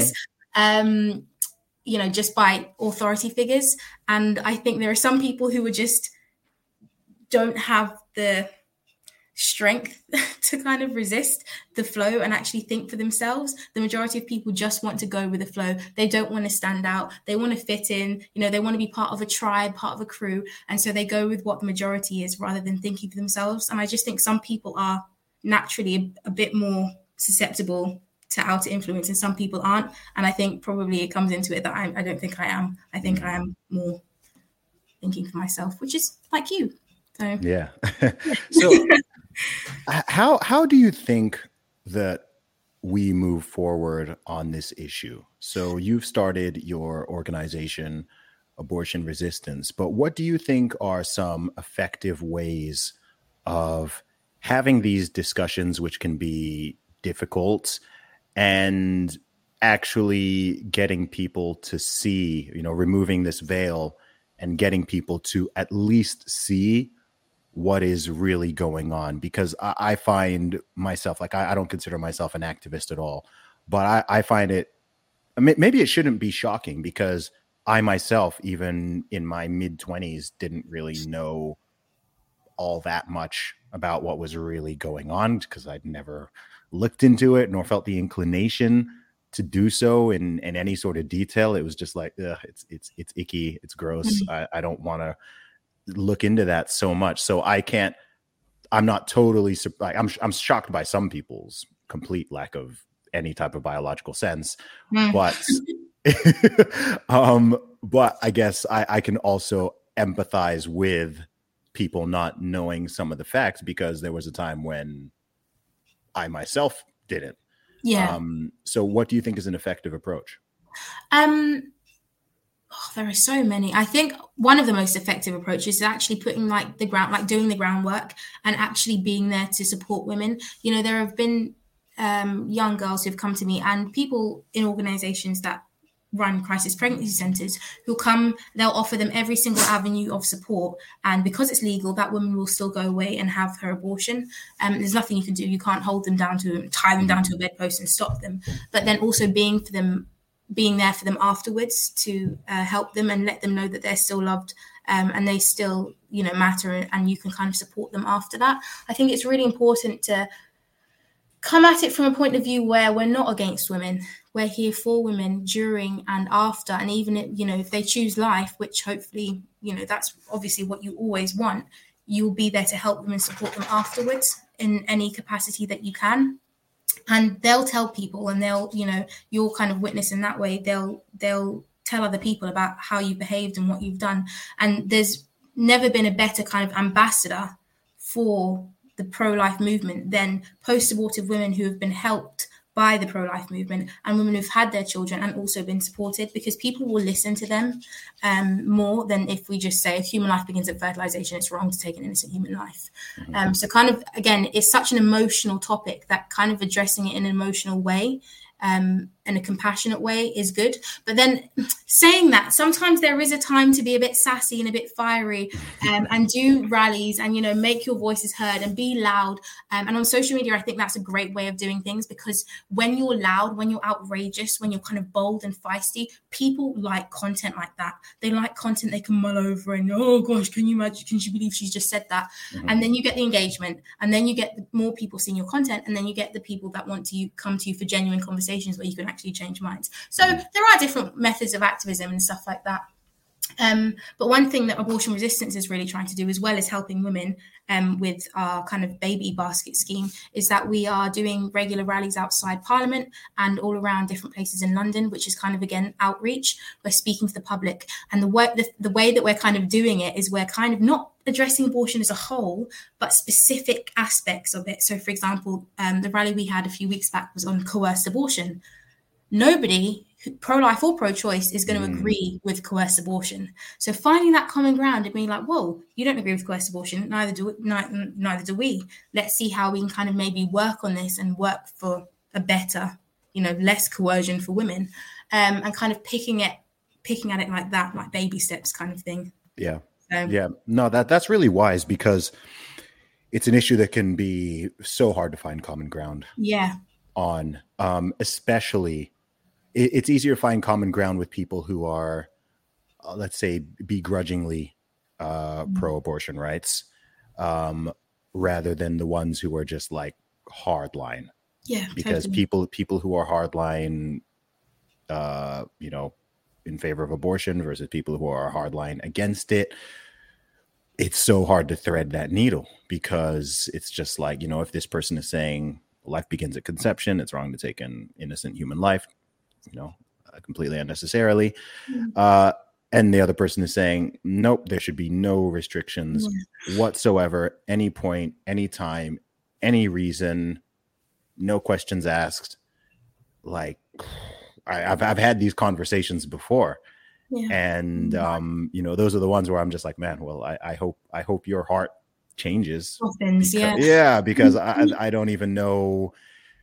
um, you know, just by authority figures. And I think there are some people who are just don't have the strength to kind of resist the flow and actually think for themselves. The majority of people just want to go with the flow. They don't want to stand out. They want to fit in, you know, they want to be part of a tribe, part of a crew. And so they go with what the majority is rather than thinking for themselves. And I just think some people are naturally a, a bit more susceptible to outer influence and some people aren't. And I think probably it comes into it that I, I don't think I am. I think I am more thinking for myself, which is like you. So yeah. So how how do you think that we move forward on this issue? So you've started your organization, Abortion Resistance, but what do you think are some effective ways of having these discussions, which can be difficult, and actually getting people to see, you know, removing this veil and getting people to at least see what is really going on? Because I, I find myself, like, I, I don't consider myself an activist at all, but I, I find it, maybe it shouldn't be shocking because I myself, even in my mid twenties, didn't really know all that much about what was really going on because I'd never looked into it nor felt the inclination to do so in, in any sort of detail. It was just like, ugh, it's, it's, it's icky. It's gross. Mm-hmm. I, I don't want to look into that so much. So I can't, I'm not totally, I'm, I'm shocked by some people's complete lack of any type of biological sense, mm. but, um, but I guess I, I can also empathize with people not knowing some of the facts because there was a time when I myself didn't. Yeah. Um, so what do you think is an effective approach? Um, Oh, there are so many. I think one of the most effective approaches is actually putting like the ground, like doing the groundwork and actually being there to support women. You know, there have been um, young girls who've come to me and people in organizations that run crisis pregnancy centers who come, they'll offer them every single avenue of support. And because it's legal, that woman will still go away and have her abortion. Um, there's nothing you can do. You can't hold them down to, tie them down to a bedpost and stop them. But then also being for them, being there for them afterwards to uh, help them and let them know that they're still loved um, and they still, you know, matter, and you can kind of support them after that. I think it's really important to come at it from a point of view where we're not against women. We're here for women during and after, and even if, you know, if they choose life, which hopefully, you know, that's obviously what you always want, you'll be there to help them and support them afterwards in any capacity that you can. And they'll tell people, and they'll, you know, you'll kind of witness in that way. They'll they'll tell other people about how you behaved and what you've done. And there's never been a better kind of ambassador for the pro-life movement than post-abortive women who have been helped by the pro-life movement and women who've had their children and also been supported, because people will listen to them um, more tthan if we just say human life begins at fertilization, it's wrong to take an innocent human life. Mm-hmm. Um, so kind of, again, it's such an emotional topic that kind of addressing it in an emotional way um, in a compassionate way is good. But then saying that, sometimes there is a time to be a bit sassy and a bit fiery um, and do rallies and, you know, make your voices heard and be loud. Um, and on social media, I think that's a great way of doing things, because when you're loud, when you're outrageous, when you're kind of bold and feisty, people like content like that. They like content they can mull over and, oh gosh, can you imagine, can you believe she's just said that? Mm-hmm. And then you get the engagement, and then you get the more people seeing your content, and then you get the people that want to come to you for genuine conversations where you can actually change minds. So there are different methods of activism and stuff like that. Um, but one thing that Abortion Resistance is really trying to do, as well as helping women um, with our kind of baby basket scheme, is that we are doing regular rallies outside Parliament and all around different places in London, which is kind of, again, outreach. We're speaking to the public. And the way, the, the way that we're kind of doing it is we're kind of not addressing abortion as a whole, but specific aspects of it. So, for example, um, the rally we had a few weeks back was on coerced abortion. Nobody, pro-life or pro-choice, is going to mm. agree with coerced abortion. So finding that common ground and being like, whoa, you don't agree with coerced abortion, neither do neither, neither do we. Let's see how we can kind of maybe work on this and work for a better, you know, less coercion for women, um, and kind of picking it, picking at it like that, like baby steps kind of thing. Yeah. So, yeah. No, that that's really wise, because it's an issue that can be so hard to find common ground yeah. on, um, especially it, it's easier to find common ground with people who are, uh, let's say, begrudgingly uh, mm-hmm. pro-abortion rights, um, rather than the ones who are just like hardline. Yeah, because totally. people people who are hardline, uh, you know, in favor of abortion versus people who are hardline against it, it's so hard to thread that needle, because it's just like, you know, if this person is saying life begins at conception, it's wrong to take an innocent human life, you know, uh, completely unnecessarily. Mm-hmm. Uh, and the other person is saying, nope, there should be no restrictions yeah. whatsoever, any point, any time, any reason, no questions asked. Like, I, I've I've had these conversations before, yeah. and um, you know, those are the ones where I'm just like, man, well, I, I hope I hope your heart changes. Softens, because, yeah, yeah, because I I don't even know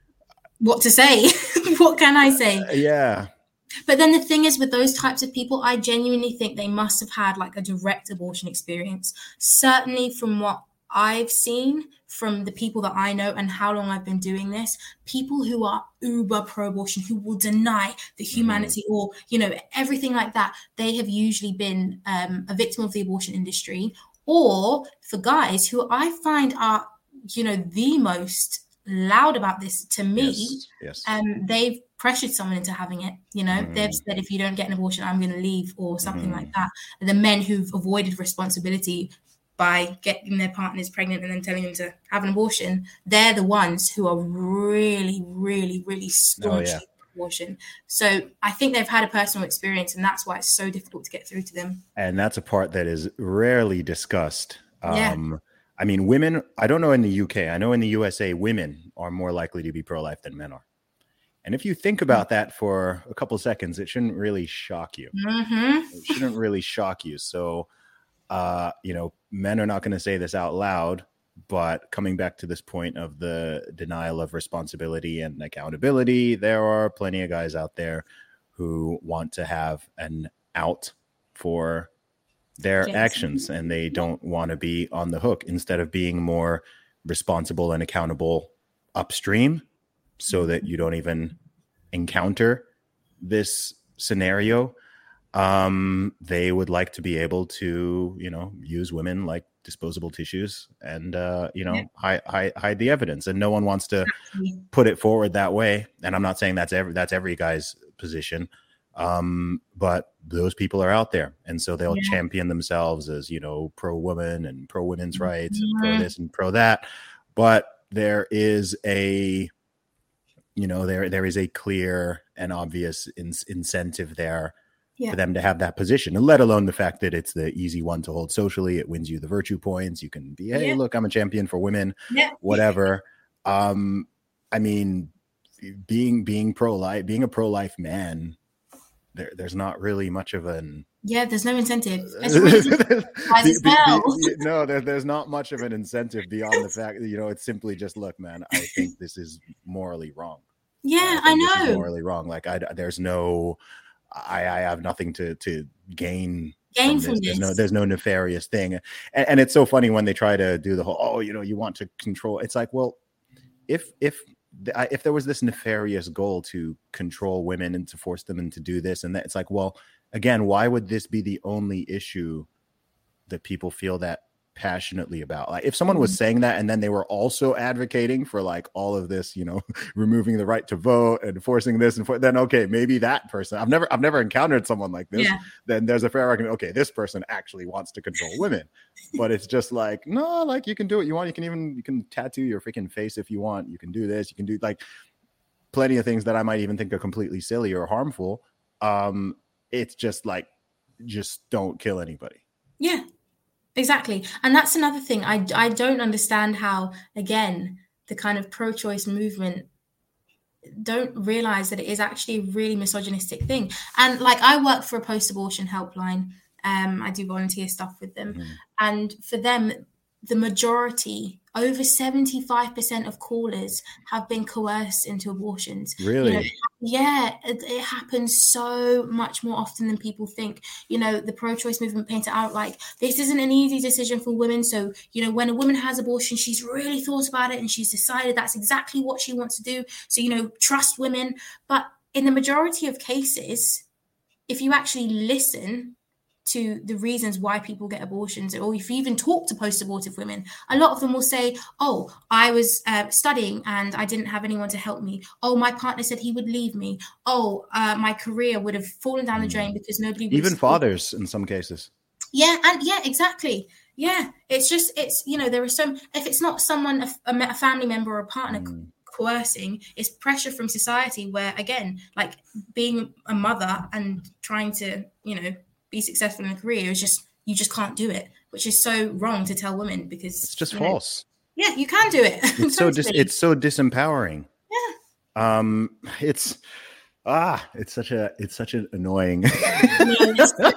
what to say. What can I say? Uh, yeah. But then the thing is, with those types of people, I genuinely think they must have had like a direct abortion experience. Certainly from what I've seen from the people that I know and how long I've been doing this, people who are uber pro-abortion, who will deny the humanity mm. or, you know, everything like that, they have usually been um, a victim of the abortion industry. Or for guys who I find are, you know, the most loud about this to me, yes, yes. Um, they've pressured someone into having it. You know, mm. they've said, if you don't get an abortion, I'm going to leave, or something mm. like that. And the men who've avoided responsibility by getting their partners pregnant and then telling them to have an abortion, they're the ones who are really, really, really staunchly oh, yeah. abortion. So I think they've had a personal experience, and that's why it's so difficult to get through to them. And that's a part that is rarely discussed. Yeah. Um, I mean, women, I don't know in the U K, I know in the U S A, women are more likely to be pro-life than men are. And if you think about that for a couple seconds, it shouldn't really shock you. Mm-hmm. It shouldn't really shock you. So, uh, you know, men are not going to say this out loud, but coming back to this point of the denial of responsibility and accountability, there are plenty of guys out there who want to have an out for their yes. actions, and they don't want to be on the hook, instead of being more responsible and accountable upstream, so that you don't even encounter this scenario. Um, they would like to be able to, you know, use women like disposable tissues and, uh, you know, yeah. hide, hide, hide the evidence. And no one wants to exactly. put it forward that way. And I'm not saying that's every, that's every guy's position. Um, but those people are out there. And so they'll yeah. champion themselves as, you know, pro woman and pro women's rights and pro this and pro that. But there is a, you know, there, there is a clear and obvious in, incentive there yeah. for them to have that position, and let alone the fact that it's the easy one to hold socially. It wins you the virtue points. You can be, hey, yeah. look, I'm a champion for women, yeah. whatever. Um, I mean, being, being pro-life, being a pro-life man, there, there's not really much of an, yeah, there's no incentive. the, the, no, there, there's not much of an incentive beyond the fact that, you know, it's simply just, look, man, I think this is morally wrong. Yeah, I, I know. This is morally wrong. Like, I, there's no, I, I have nothing to, to gain. Gain from from this. this. There's no, there's no nefarious thing. And, and it's so funny when they try to do the whole, oh, you know, you want to control. It's like, well, if, if, if there was this nefarious goal to control women and to force them into do this and that, it's like, well, again, why would this be the only issue that people feel that passionately about? Like, if someone was saying that and then they were also advocating for like all of this, you know, removing the right to vote and forcing this and for, then okay, maybe that person, I've never I've never encountered someone like this. Yeah. Then there's a fair argument. Okay, this person actually wants to control women, but it's just like, no, like you can do what you want. You can even you can tattoo your freaking face if you want. You can do this. You can do like plenty of things that I might even think are completely silly or harmful. Um, it's just like, just don't kill anybody. Yeah. Exactly. And that's another thing. I, I don't understand how, again, the kind of pro-choice movement don't realize that it is actually a really misogynistic thing. And like, I work for a post-abortion helpline. Um, I do volunteer stuff with them. Mm. And for them, the majority, over seventy-five percent of callers have been coerced into abortions. Really? You know, yeah, it, it happens so much more often than people think. You know, the pro-choice movement painted out like, this isn't an easy decision for women. So, you know, when a woman has abortion, she's really thought about it and she's decided that's exactly what she wants to do. So, you know, trust women. But in the majority of cases, if you actually listen to the reasons why people get abortions, or if you even talk to post-abortive women, a lot of them will say, oh, I was uh, studying and I didn't have anyone to help me. Oh, my partner said he would leave me. Oh, uh, my career would have fallen down the drain because nobody would even support fathers in some cases. Yeah, and yeah, exactly. Yeah, it's just, it's, you know, there are some, if it's not someone, a, a family member or a partner mm. coercing, it's pressure from society where, again, like being a mother and trying to, you know, be successful in a career is just, you just can't do it, which is so wrong to tell women because it's just false. Know, yeah, you can do it. It's so dis- it's so disempowering. Yeah. Um, it's ah, it's such a it's such an annoying. Yeah, it's so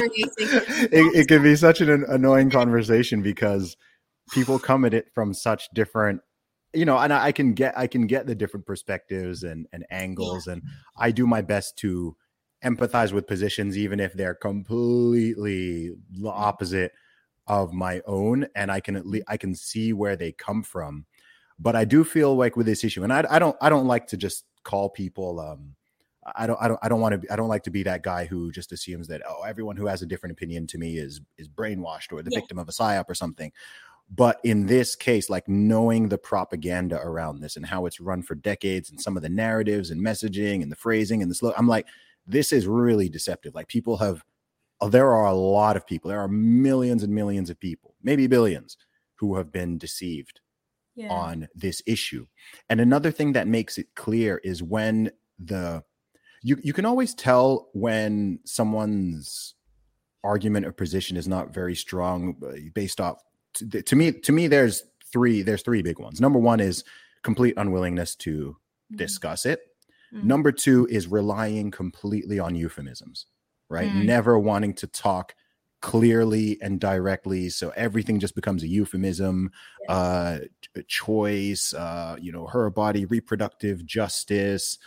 it, it can be such an annoying conversation because people come at it from such different, you know, and I, I can get I can get the different perspectives and and angles, yeah. and I do my best to empathize with positions, even if they're completely the opposite of my own, and I can at least I can see where they come from. But I do feel like with this issue, and I, I don't I don't like to just call people. Um, I don't I don't I don't want to be, I don't like to be that guy who just assumes that, oh, everyone who has a different opinion to me is is brainwashed or the yeah. victim of a psyop or something. But in this case, like knowing the propaganda around this and how it's run for decades, and some of the narratives and messaging and the phrasing and the slow, I'm like, this is really deceptive. Like people have, there are a lot of people, there are millions and millions of people, maybe billions, who have been deceived yeah. on this issue. And another thing that makes it clear is when the, you, you can always tell when someone's argument or position is not very strong based off, to, to me, to me, there's three, there's three big ones. Number one is complete unwillingness to mm-hmm. discuss it. Mm-hmm. Number two is relying completely on euphemisms, right? Mm-hmm. Never wanting to talk clearly and directly. So everything just becomes a euphemism, yes. uh, choice, uh, you know, her body, reproductive justice,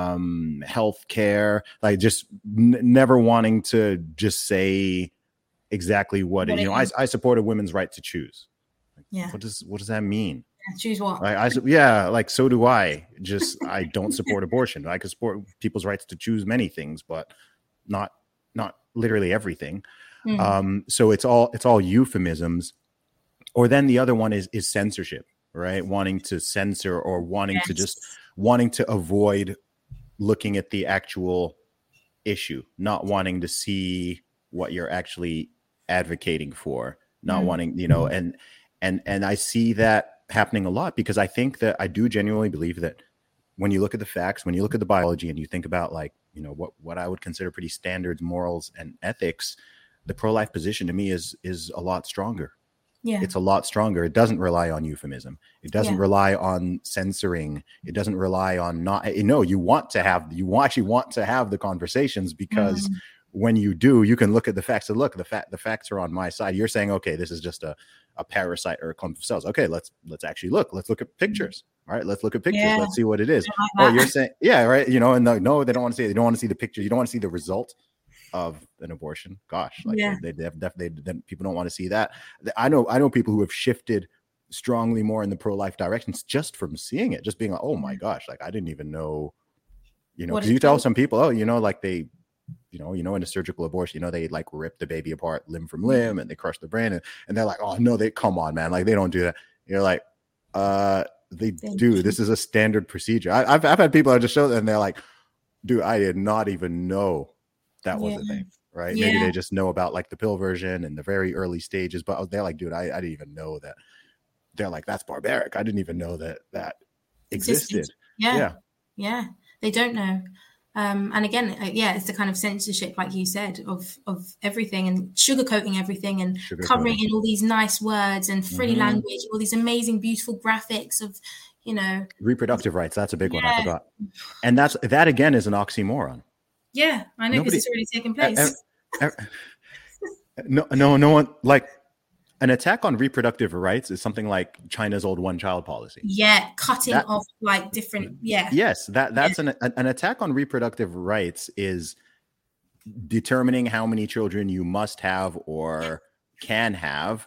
um, healthcare, like just n- never wanting to just say exactly what, what it, you know, I, I support a women's right to choose. Yeah. What does, what does that mean? Choose what? Right? I, yeah, like so do I. Just I don't support abortion. I could support people's rights to choose many things, but not not literally everything. Mm. Um, so it's all it's all euphemisms. Or then the other one is is censorship, right? Wanting to censor or wanting yes. to just wanting to avoid looking at the actual issue, not wanting to see what you're actually advocating for, not mm. wanting, you know, and and and I see that happening a lot because I think that I do genuinely believe that when you look at the facts, when you look at the biology and you think about like, you know, what, what I would consider pretty standards, morals and ethics, the pro-life position to me is, is a lot stronger. Yeah. It's a lot stronger. It doesn't rely on euphemism. It doesn't yeah. rely on censoring. It doesn't rely on not, you know, you want to have, you actually want to have the conversations because mm. when you do, you can look at the facts and look, the fact, the facts are on my side. You're saying, okay, this is just a, a parasite or a clump of cells. Okay, let's let's actually look. Let's look at pictures. All right, let's look at pictures. Yeah. Let's see what it is. Oh, you're saying, yeah, right. You know, and the, no, they don't want to see. They don't want to see the picture. You don't want to see the result of an abortion. Gosh, like yeah. they, they definitely they, people don't want to see that. I know, I know people who have shifted strongly more in the pro-life directions just from seeing it, just being like, oh my gosh, like I didn't even know. You know, because you tell some people, oh, you know, like they. You know, you know, in a surgical abortion, you know, they like rip the baby apart limb from limb and they crush the brain and, and they're like, oh no, they come on, man. Like they don't do that. You're like, uh, they Thank do. You. This is a standard procedure. I, I've, I've had people that just show and they're like, dude, I did not even know that was yeah. a thing. Right. Yeah. Maybe they just know about like the pill version and the very early stages, but they're like, dude, I, I didn't even know that. They're like, that's barbaric. I didn't even know that that existed. Yeah. Yeah. Yeah. They don't know. Um, and again, uh, yeah, it's the kind of censorship, like you said, of of everything and sugarcoating everything and sugar covering coating. In all these nice words and free mm-hmm. language, all these amazing, beautiful graphics of, you know, reproductive rights. That's a big yeah. one. I forgot. And that's that again is an oxymoron. Yeah, I know because it's already taken place. Uh, uh, uh, no, no, no one like. An attack on reproductive rights is something like China's old one-child policy. Yeah, cutting that, off like different. Yeah. Yes, that that's yeah. an an attack on reproductive rights is determining how many children you must have or can have,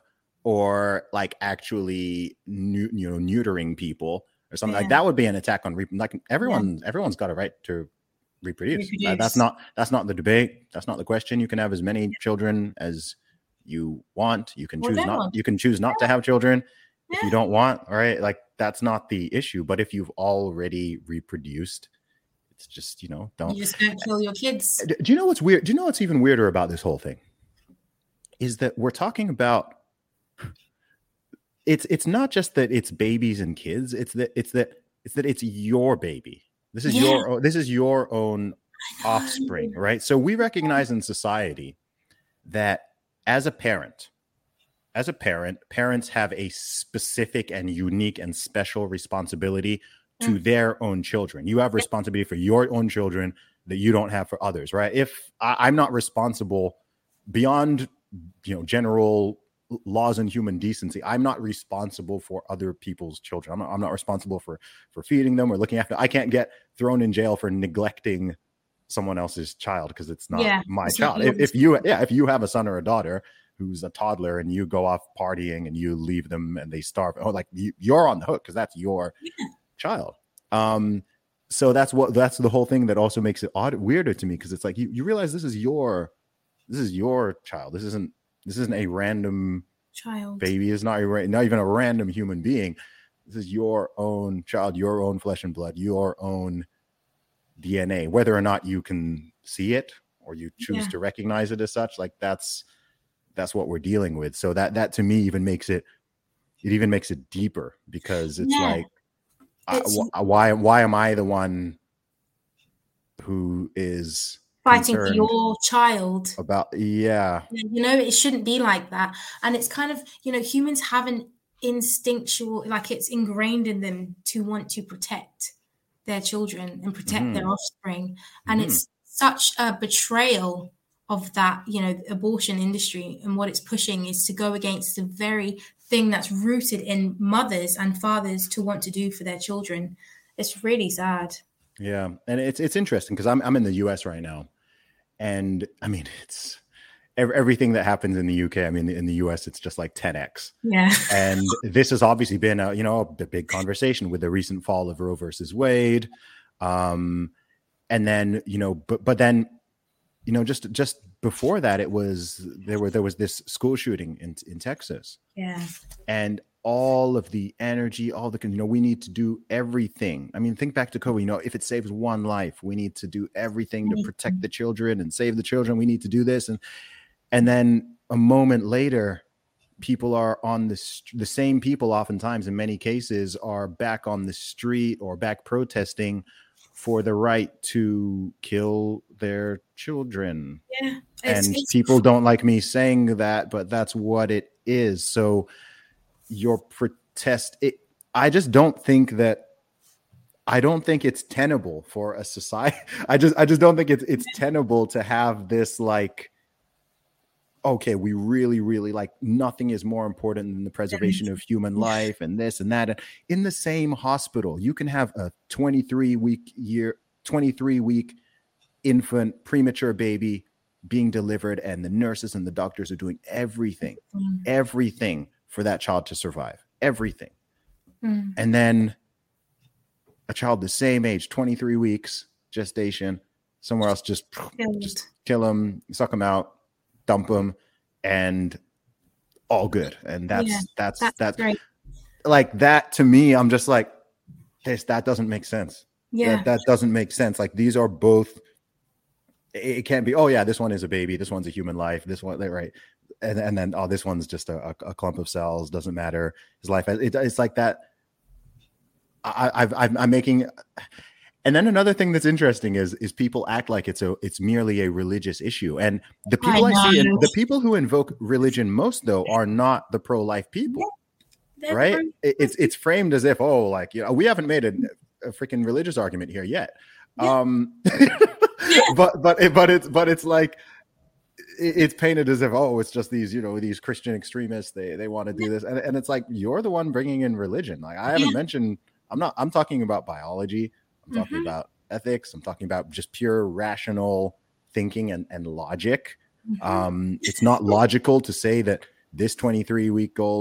or like actually you know neutering people or something yeah. like that would be an attack on re- like everyone. Yeah. Everyone's got a right to reproduce. reproduce. Uh, that's not that's not the debate. That's not the question. You can have as many children as you want. You can Well, choose then not. what? You can choose not to have children if Yeah. you don't want. All right, like that's not the issue. But if you've already reproduced, it's just, you know, don't. You just don't kill your kids. Do you know what's weird? Do you know what's even weirder about this whole thing? Is that we're talking about. It's it's not just that it's babies and kids. It's that it's that it's that it's your baby. This is Yeah. your this is your own offspring, right? So we recognize in society that as a parent, as a parent, parents have a specific and unique and special responsibility to Mm. their own children. You have responsibility for your own children that you don't have for others, right? If I, I'm not responsible beyond, you know, general laws and human decency, I'm not responsible for other people's children. I'm not, I'm not responsible for for feeding them or looking after. I can't get thrown in jail for neglecting someone else's child because it's not Yeah, my it's not child. If, yours. if you yeah, if you have a son or a daughter who's a toddler and you go off partying and you leave them and they starve, oh, like you, you're on the hook because that's your Yeah. child. Um, so that's what that's the whole thing that also makes it odd, weirder to me, because it's like you, you realize this is your this is your child. This isn't this isn't a random Child. baby. It's not a, ra- not even a random human being. This is your own child, your own flesh and blood, your own D N A. Whether or not you can see it or you choose Yeah. to recognize it as such, like that's that's what we're dealing with. So that that to me even makes it it even makes it deeper, because it's Yeah. like I, It's- wh- why why am I the one who is Fighting for concerned your child. about yeah You know, it shouldn't be like that. And it's kind of, you know, humans have an instinctual, like it's ingrained in them to want to protect their children and protect Mhm. their offspring. And Mhm. it's such a betrayal of that, you know, abortion industry, and what it's pushing is to go against the very thing that's rooted in mothers and fathers to want to do for their children. It's really sad. Yeah, and it's it's interesting because I'm I'm in the U S right now, and I mean it's ev- everything that happens in the U K. I mean in the U S it's just like ten x, Yeah. and this has obviously been a you know a big conversation with the recent fall of Roe versus Wade, um, and then you know but but then you know just just before that it was there were there was this school shooting in in Texas, Yeah. and all of the energy, all the, you know, we need to do everything. I mean, think back to COVID, you know, if it saves one life, we need to do everything to protect the children and save the children. We need to do this. And, and then a moment later, people are on the, st- the same people oftentimes in many cases are back on the street or back protesting for the right to kill their children. Yeah. It's, And it's people don't like me saying that, but that's what it is. So your protest, it, I just don't think that, I don't think it's tenable for a society. I just, I just don't think it's, it's tenable to have this like, okay, we really, really like nothing is more important than the preservation of human life and this and that. And in the same hospital, you can have a twenty-three week year, twenty-three week infant premature baby being delivered, and the nurses and the doctors are doing everything, Mm. everything for that child to survive, everything. Mm. And then a child the same age, twenty-three weeks gestation, somewhere else, just, Killed. just kill them, suck them out, dump them, and all good. And that's, Yeah, that's, That's that's great. like that to me. I'm just like, this, that doesn't make sense. Yeah. That, that doesn't make sense. Like these are both, it, it can't be, oh yeah, this one is a baby, this one's a human life, this one, right? And, and then, oh, this one's just a, a clump of cells, doesn't matter. His life, it, it's like that. I, I've, I've, I'm making, and then another thing that's interesting is, is people act like it's a, it's merely a religious issue. And the people I, I see, know. the people who invoke religion most though, are not the pro-life people, They're right? very- It, it's, it's framed as if, oh, like, you know, we haven't made a, a freaking religious argument here yet. Yeah. Um, but, but, it, but it's, but it's like, it's painted as if, oh, it's just these, you know, these Christian extremists, they they want to do this. And, and it's like, you're the one bringing in religion. Like I haven't Yeah. mentioned, I'm not, I'm talking about biology. I'm talking Mhm. about ethics. I'm talking about just pure rational thinking and, and logic. Mhm. Um, it's not logical to say that this twenty-three week old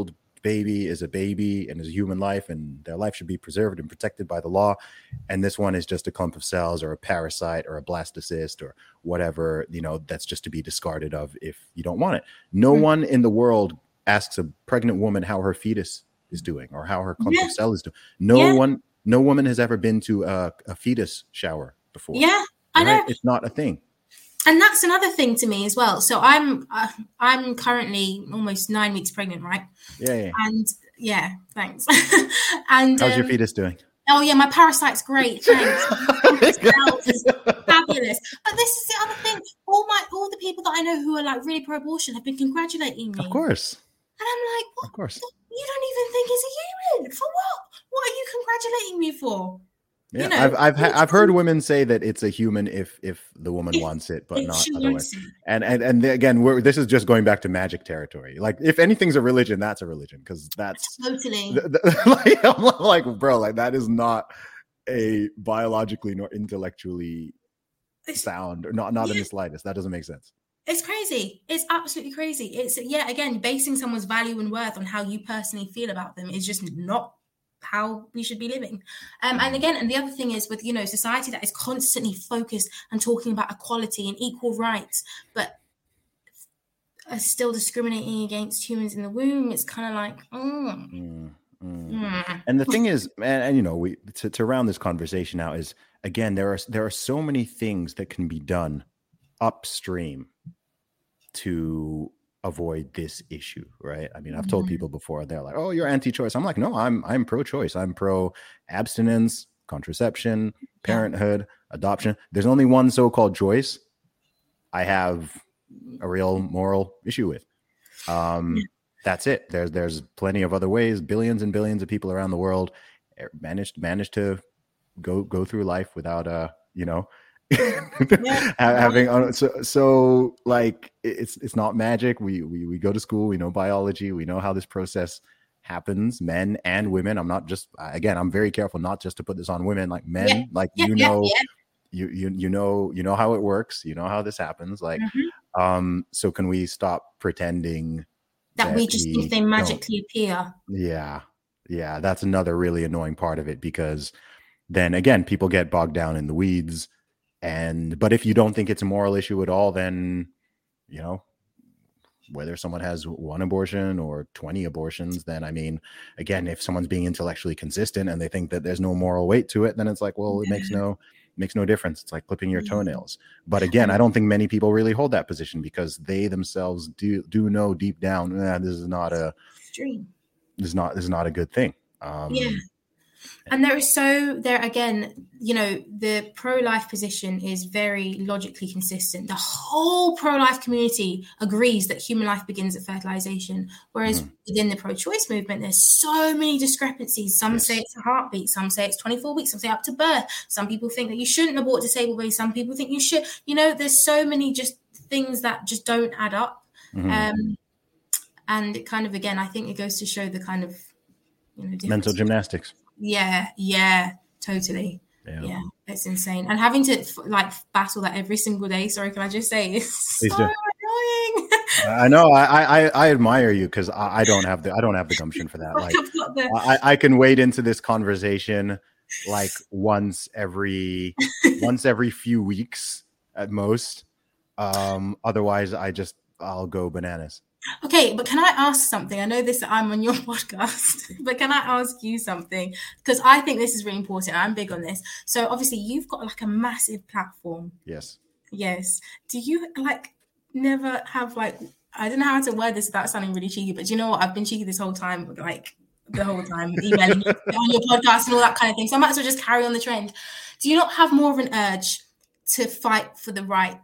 baby is a baby and is a human life, and their life should be preserved and protected by the law. And this one is just a clump of cells or a parasite or a blastocyst or whatever, you know, that's just to be discarded of if you don't want it. No mm-hmm. one in the world asks a pregnant woman how her fetus is doing or how her clump yeah. of cell is doing. No yeah. one, no woman has ever been to a, a fetus shower before. Yeah, I right? know. It's not a thing. And that's another thing to me as well. So I'm uh, I'm currently almost nine weeks pregnant, right? Yeah, yeah. And yeah, thanks. And how's um, your fetus doing? Oh yeah, my parasite's great. Thanks. It's fabulous. But this is the other thing. All my all the people that I know who are like really pro-abortion have been congratulating me. Of course. And I'm like, what? Of course. You don't even think it's a human. For what? What are you congratulating me for? Yeah, you know, I've I've ha- I've heard women say that it's a human if if the woman if, wants it, but not she otherwise. wants it. And and and again, we're, this is just going back to magic territory. Like, if anything's a religion, that's a religion, because that's totally. Th- th- like, I'm like, bro, like that is not a biologically nor intellectually it's, sound, or not not yeah. in the slightest. That doesn't make sense. It's crazy. It's absolutely crazy. It's yeah. Again, basing someone's value and worth on how you personally feel about them is just not how we should be living. Um, and again, and the other thing is with, you know, society that is constantly focused and talking about equality and equal rights, but are still discriminating against humans in the womb. It's kind of like, mm. Mm, mm. Mm. And the thing is, and, and you know, we to, to round this conversation out is, again, there are there are so many things that can be done upstream to avoid this issue, right? I mean, I've told people before, they're like, oh, you're anti-choice. I'm like, no, I'm I'm pro-choice. I'm pro-abstinence, contraception, parenthood, adoption. There's only one so-called choice I have a real moral issue with. Um, that's it. There's there's plenty of other ways. Billions and billions of people around the world managed managed to go go through life without uh, you know, yeah. having so so like it's it's not magic. We we we go to school, we know biology, we know how this process happens, men and women. I'm not just again I'm very careful not just to put this on women, like men, yeah. like yeah, you know yeah, you you you know you know how it works, you know how this happens, like mm-hmm. um so can we stop pretending that, that we just we think they magically don't. appear? Yeah, yeah, that's another really annoying part of it, because then again people get bogged down in the weeds. And but if you don't think it's a moral issue at all, then, you know, whether someone has one abortion or twenty abortions, then I mean, again, if someone's being intellectually consistent and they think that there's no moral weight to it, then it's like, well, it makes no makes no difference. It's like clipping your toenails. But again, I don't think many people really hold that position, because they themselves do do know deep down, eh, this is not a extreme. This is not this is not a good thing. Um, yeah. And there is so there again, you know, the pro-life position is very logically consistent. The whole pro-life community agrees that human life begins at fertilization, whereas mm. within the pro-choice movement, there's so many discrepancies. Some yes. say it's a heartbeat, some say it's twenty-four weeks, some say up to birth. Some people think that you shouldn't abort disabled babies. Some people think you should. You know, there's so many just things that just don't add up. Mm-hmm. Um, and it kind of, again, I think it goes to show the kind of, you know, mental gymnastics. Yeah, yeah, totally. Yeah. yeah, it's insane. And having to like battle that every single day, sorry, can I just say, it's Please so do. annoying. I know. I I, I admire you, because I, I don't have the I don't have the gumption for that. Like the... I, I can wade into this conversation like once every once every few weeks at most. Um, otherwise, I just I'll go bananas. Okay, but can I ask something? I know this, I'm on your podcast, but can I ask you something? Because I think this is really important. I'm big on this. So obviously you've got like a massive platform. Yes. Yes. Do you like never have like, I don't know how to word this without sounding really cheeky, but do you know what? I've been cheeky this whole time, like the whole time, emailing you on your podcast and all that kind of thing. So I might as well just carry on the trend. Do you not have more of an urge to fight for the right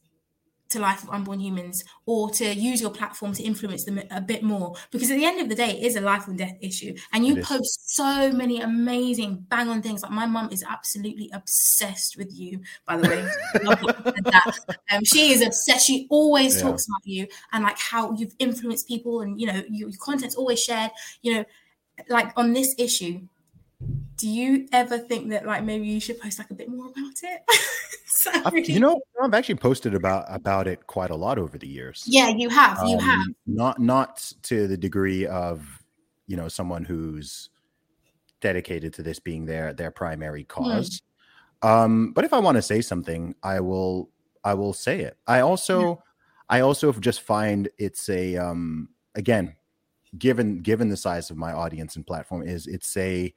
to life of unborn humans, or to use your platform to influence them a bit more? Because at the end of the day, it is a life and death issue. And you post so many amazing bang on things. Like my mum is absolutely obsessed with you, by the way. Love that you said that. Um, she is obsessed. She always yeah. talks about you and like how you've influenced people, and, you know, your, your content's always shared, you know, like on this issue. Do you ever think that like maybe you should post like a bit more about it? I've, you know, I've actually posted about about it quite a lot over the years. Yeah, you have. You um, have. Not not to the degree of you know, someone who's dedicated to this being their their primary cause. Mm. Um, but if I want to say something, I will I will say it. I also yeah. I also just find it's a um, again, given given the size of my audience and platform, is it's a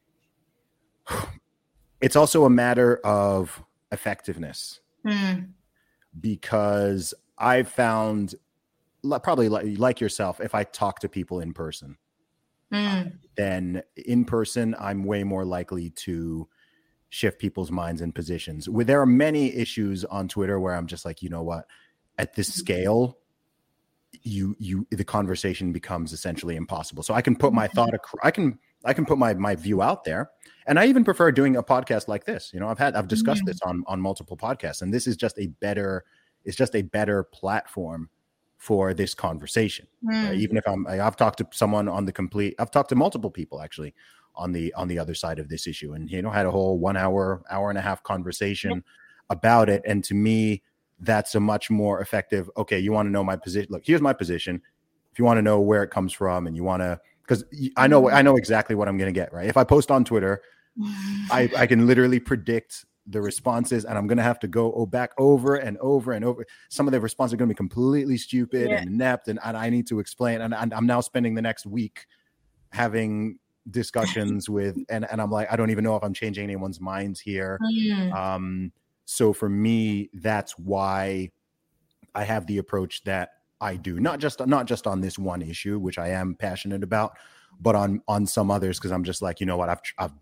it's also a matter of effectiveness. Mm. Because I've found, probably like, like yourself, if I talk to people in person, mm. then in person, I'm way more likely to shift people's minds and positions. Where there are many issues on Twitter where I'm just like, you know what, at this scale, you you the conversation becomes essentially impossible. So I can put my thought, I can I can put my my view out there, and I even prefer doing a podcast like this. You know, I've had I've discussed mm-hmm. this on on multiple podcasts, and this is just a better it's just a better platform for this conversation. Mm. Uh, even if I'm I've talked to someone on the complete I've talked to multiple people actually on the on the other side of this issue, and you know, had a whole one hour hour and a half conversation mm. about it. And to me, that's a much more effective. Okay, you want to know my position? Look, here's my position. If you want to know where it comes from, and you want to, because I know I know exactly what I'm going to get. Right? If I post on Twitter, I, I can literally predict the responses, and I'm going to have to go back over and over and over. Some of the responses are going to be completely stupid yeah. and inept, and, and I need to explain. And, and I'm now spending the next week having discussions with, and and I'm like, I don't even know if I'm changing anyone's minds here. Mm. Um. So for me, that's why I have the approach that I do, not just not just on this one issue, which I am passionate about, but on on some others, because I'm just like, you know what, I've, I've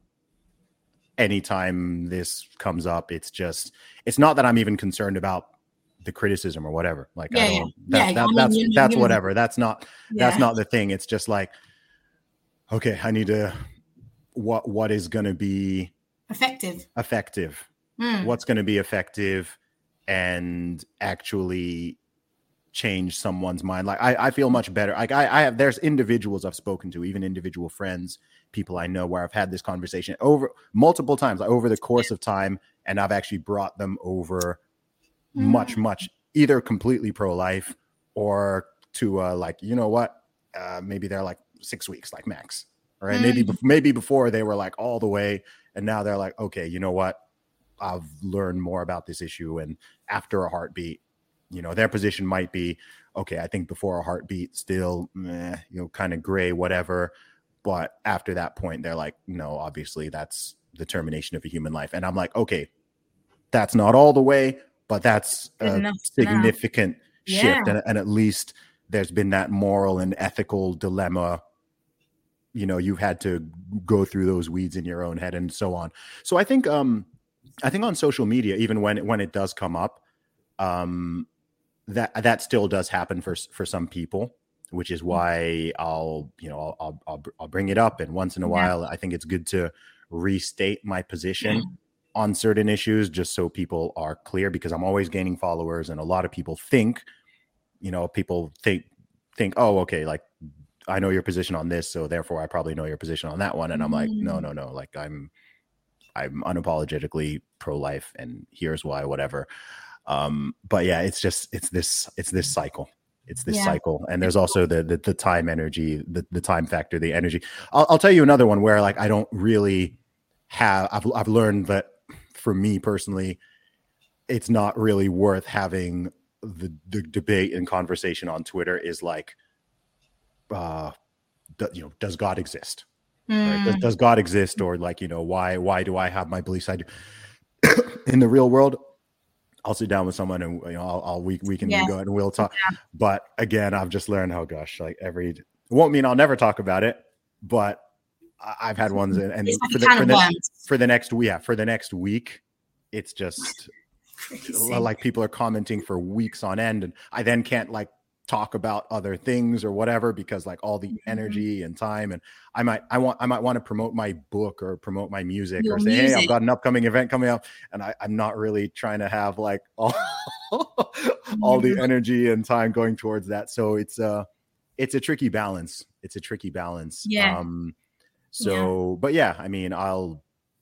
anytime this comes up, it's just it's not that I'm even concerned about the criticism or whatever. Like, yeah, I don't, yeah. That, yeah, that, I mean, that's you, that's you, whatever. That's not yeah. that's not the thing. It's just like, okay, I need to what what is going to be effective effective. Mm. What's going to be effective and actually change someone's mind. Like I, I feel much better. Like I, I have, there's individuals I've spoken to, even individual friends, people I know, where I've had this conversation over multiple times, like over the course of time. And I've actually brought them over mm. much, much, either completely pro-life or to uh, like, you know what, uh, maybe they're like six weeks, like max. Right. Mm. Maybe, maybe before they were like all the way. And now they're like, okay, you know what? I've learned more about this issue, and after a heartbeat, you know, their position might be, okay, I think before a heartbeat, still, meh, you know, kind of gray, whatever. But after that point, they're like, no, obviously that's the termination of a human life. And I'm like, okay, that's not all the way, but that's Good a enough. significant yeah. shift. And, and at least there's been that moral and ethical dilemma. You know, you've had to go through those weeds in your own head and so on. So I think, um, I think on social media, even when it, when it does come up, um, that that still does happen for for some people, which is why I'll you know I'll I'll, I'll bring it up, and once in a yeah. while I think it's good to restate my position yeah. on certain issues, just so people are clear, because I'm always gaining followers, and a lot of people think, you know, people think think oh okay, like I know your position on this, so therefore I probably know your position on that one, and I'm like no no no, like I'm. I'm unapologetically pro-life, and here's why, whatever. Um, but yeah, it's just, it's this, it's this cycle. It's this yeah. cycle. And there's also the, the, the time energy, the, the time factor, the energy. I'll, I'll tell you another one where like, I don't really have, I've, I've learned that for me personally, it's not really worth having the, the debate and conversation on Twitter is like, uh, the, you know, does God exist? Right? Does, does God exist? Or like, you know, why why do I have my beliefs? I do. In the real world, I'll sit down with someone and you know I'll, I'll we we can yeah. go and we'll talk. Yeah. But again, I've just learned, oh gosh, like every it won't mean I'll never talk about it, but I've had ones and, and like for, the, for, the, for the next yeah for the next week, it's just like people are commenting for weeks on end, and I then can't like talk about other things or whatever, because like all the mm-hmm. energy and time, and I might I want I might want to promote my book or promote my music Your or say music. Hey, I've got an upcoming event coming up, and I, I'm not really trying to have like all, all the energy and time going towards that. So it's uh it's a tricky balance. It's a tricky balance. Yeah. Um so yeah. but yeah, I mean I'll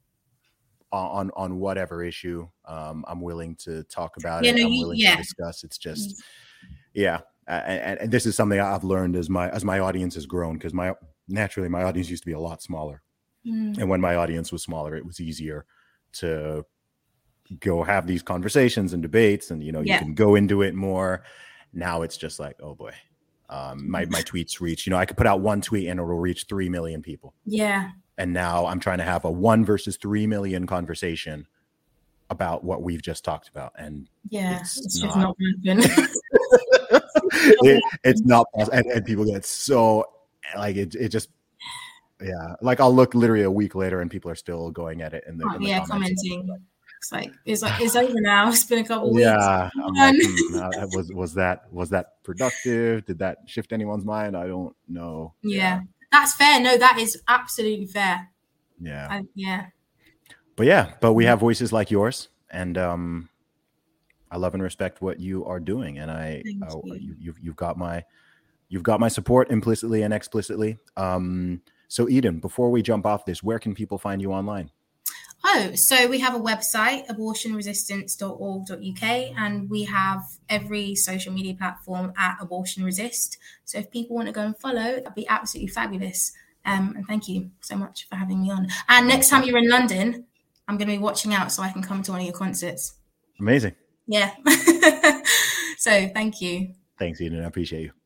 on on whatever issue um I'm willing to talk about yeah, it. No, I'm willing yeah. to discuss. It's just yeah. Uh, and, and this is something I've learned as my as my audience has grown, because my naturally my audience used to be a lot smaller. Mm. And when my audience was smaller, it was easier to go have these conversations and debates, and, you know, Yeah. you can go into it more. Now it's just like, oh boy, um, my, my tweets reach, you know, I could put out one tweet and it'll reach three million people. Yeah. And now I'm trying to have a one versus three million conversation about what we've just talked about. And Yeah. it's, It's, not, just not happening. it, it's not possible. And, and people get so like, it, it just, yeah. Like I'll look literally a week later and people are still going at it. In the, Oh, in the yeah, comments. commenting. It's like it's like it's over now. It's been a couple of weeks. Yeah, I'm like, hmm, uh, was was that was that productive? Did that shift anyone's mind? I don't know. Yeah. Yeah, That's fair. No, that is absolutely fair. yeah. I, yeah. But yeah, but we have voices like yours, and um, I love and respect what you are doing, and I Thank uh, you. you, you've you've got my you've got my support implicitly and explicitly. Um, so Eden, before we jump off this, where can people find you online? Oh, so we have a website, abortion resistance dot org dot U K, and we have every social media platform at Abortion Resist. So if people want to go and follow, that'd be absolutely fabulous. Um, and thank you so much for having me on. And next time you're in London, I'm going to be watching out so I can come to one of your concerts. Amazing. Yeah. So thank you. Thanks, Eden. I appreciate you.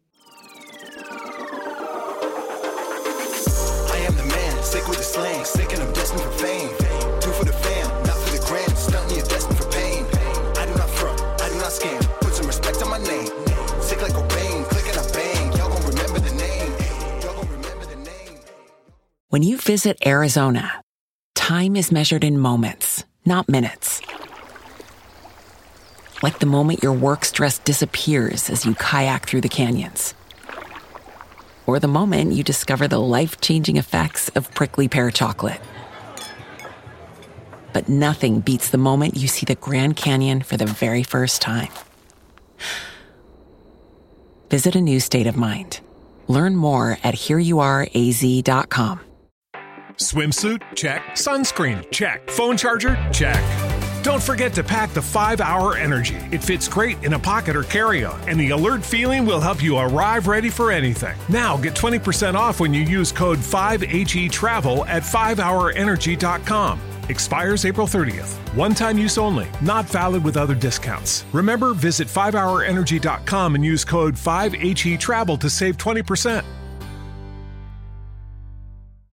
I am the man, sick with the slang, sick and I'm destined for fame. Do for the fam, not for the gram. Stunting, you're destined for pain. I do not front, I do not scam. Put some respect on my name. Sick like Cobain, click and I bang. Y'all gon' remember the name. Y'all gon' remember the name. When you visit Arizona, time is measured in moments, not minutes. Like the moment your work stress disappears as you kayak through the canyons. Or the moment you discover the life-changing effects of prickly pear chocolate. But nothing beats the moment you see the Grand Canyon for the very first time. Visit a new state of mind. Learn more at here you are a z dot com. Swimsuit? Check. Sunscreen? Check. Phone charger? Check. Don't forget to pack the five hour Energy. It fits great in a pocket or carry-on, and the alert feeling will help you arrive ready for anything. Now get twenty percent off when you use code five H E travel at five hour energy dot com. Expires April thirtieth. One-time use only. Not valid with other discounts. Remember, visit five hour energy dot com and use code five H E travel to save twenty percent.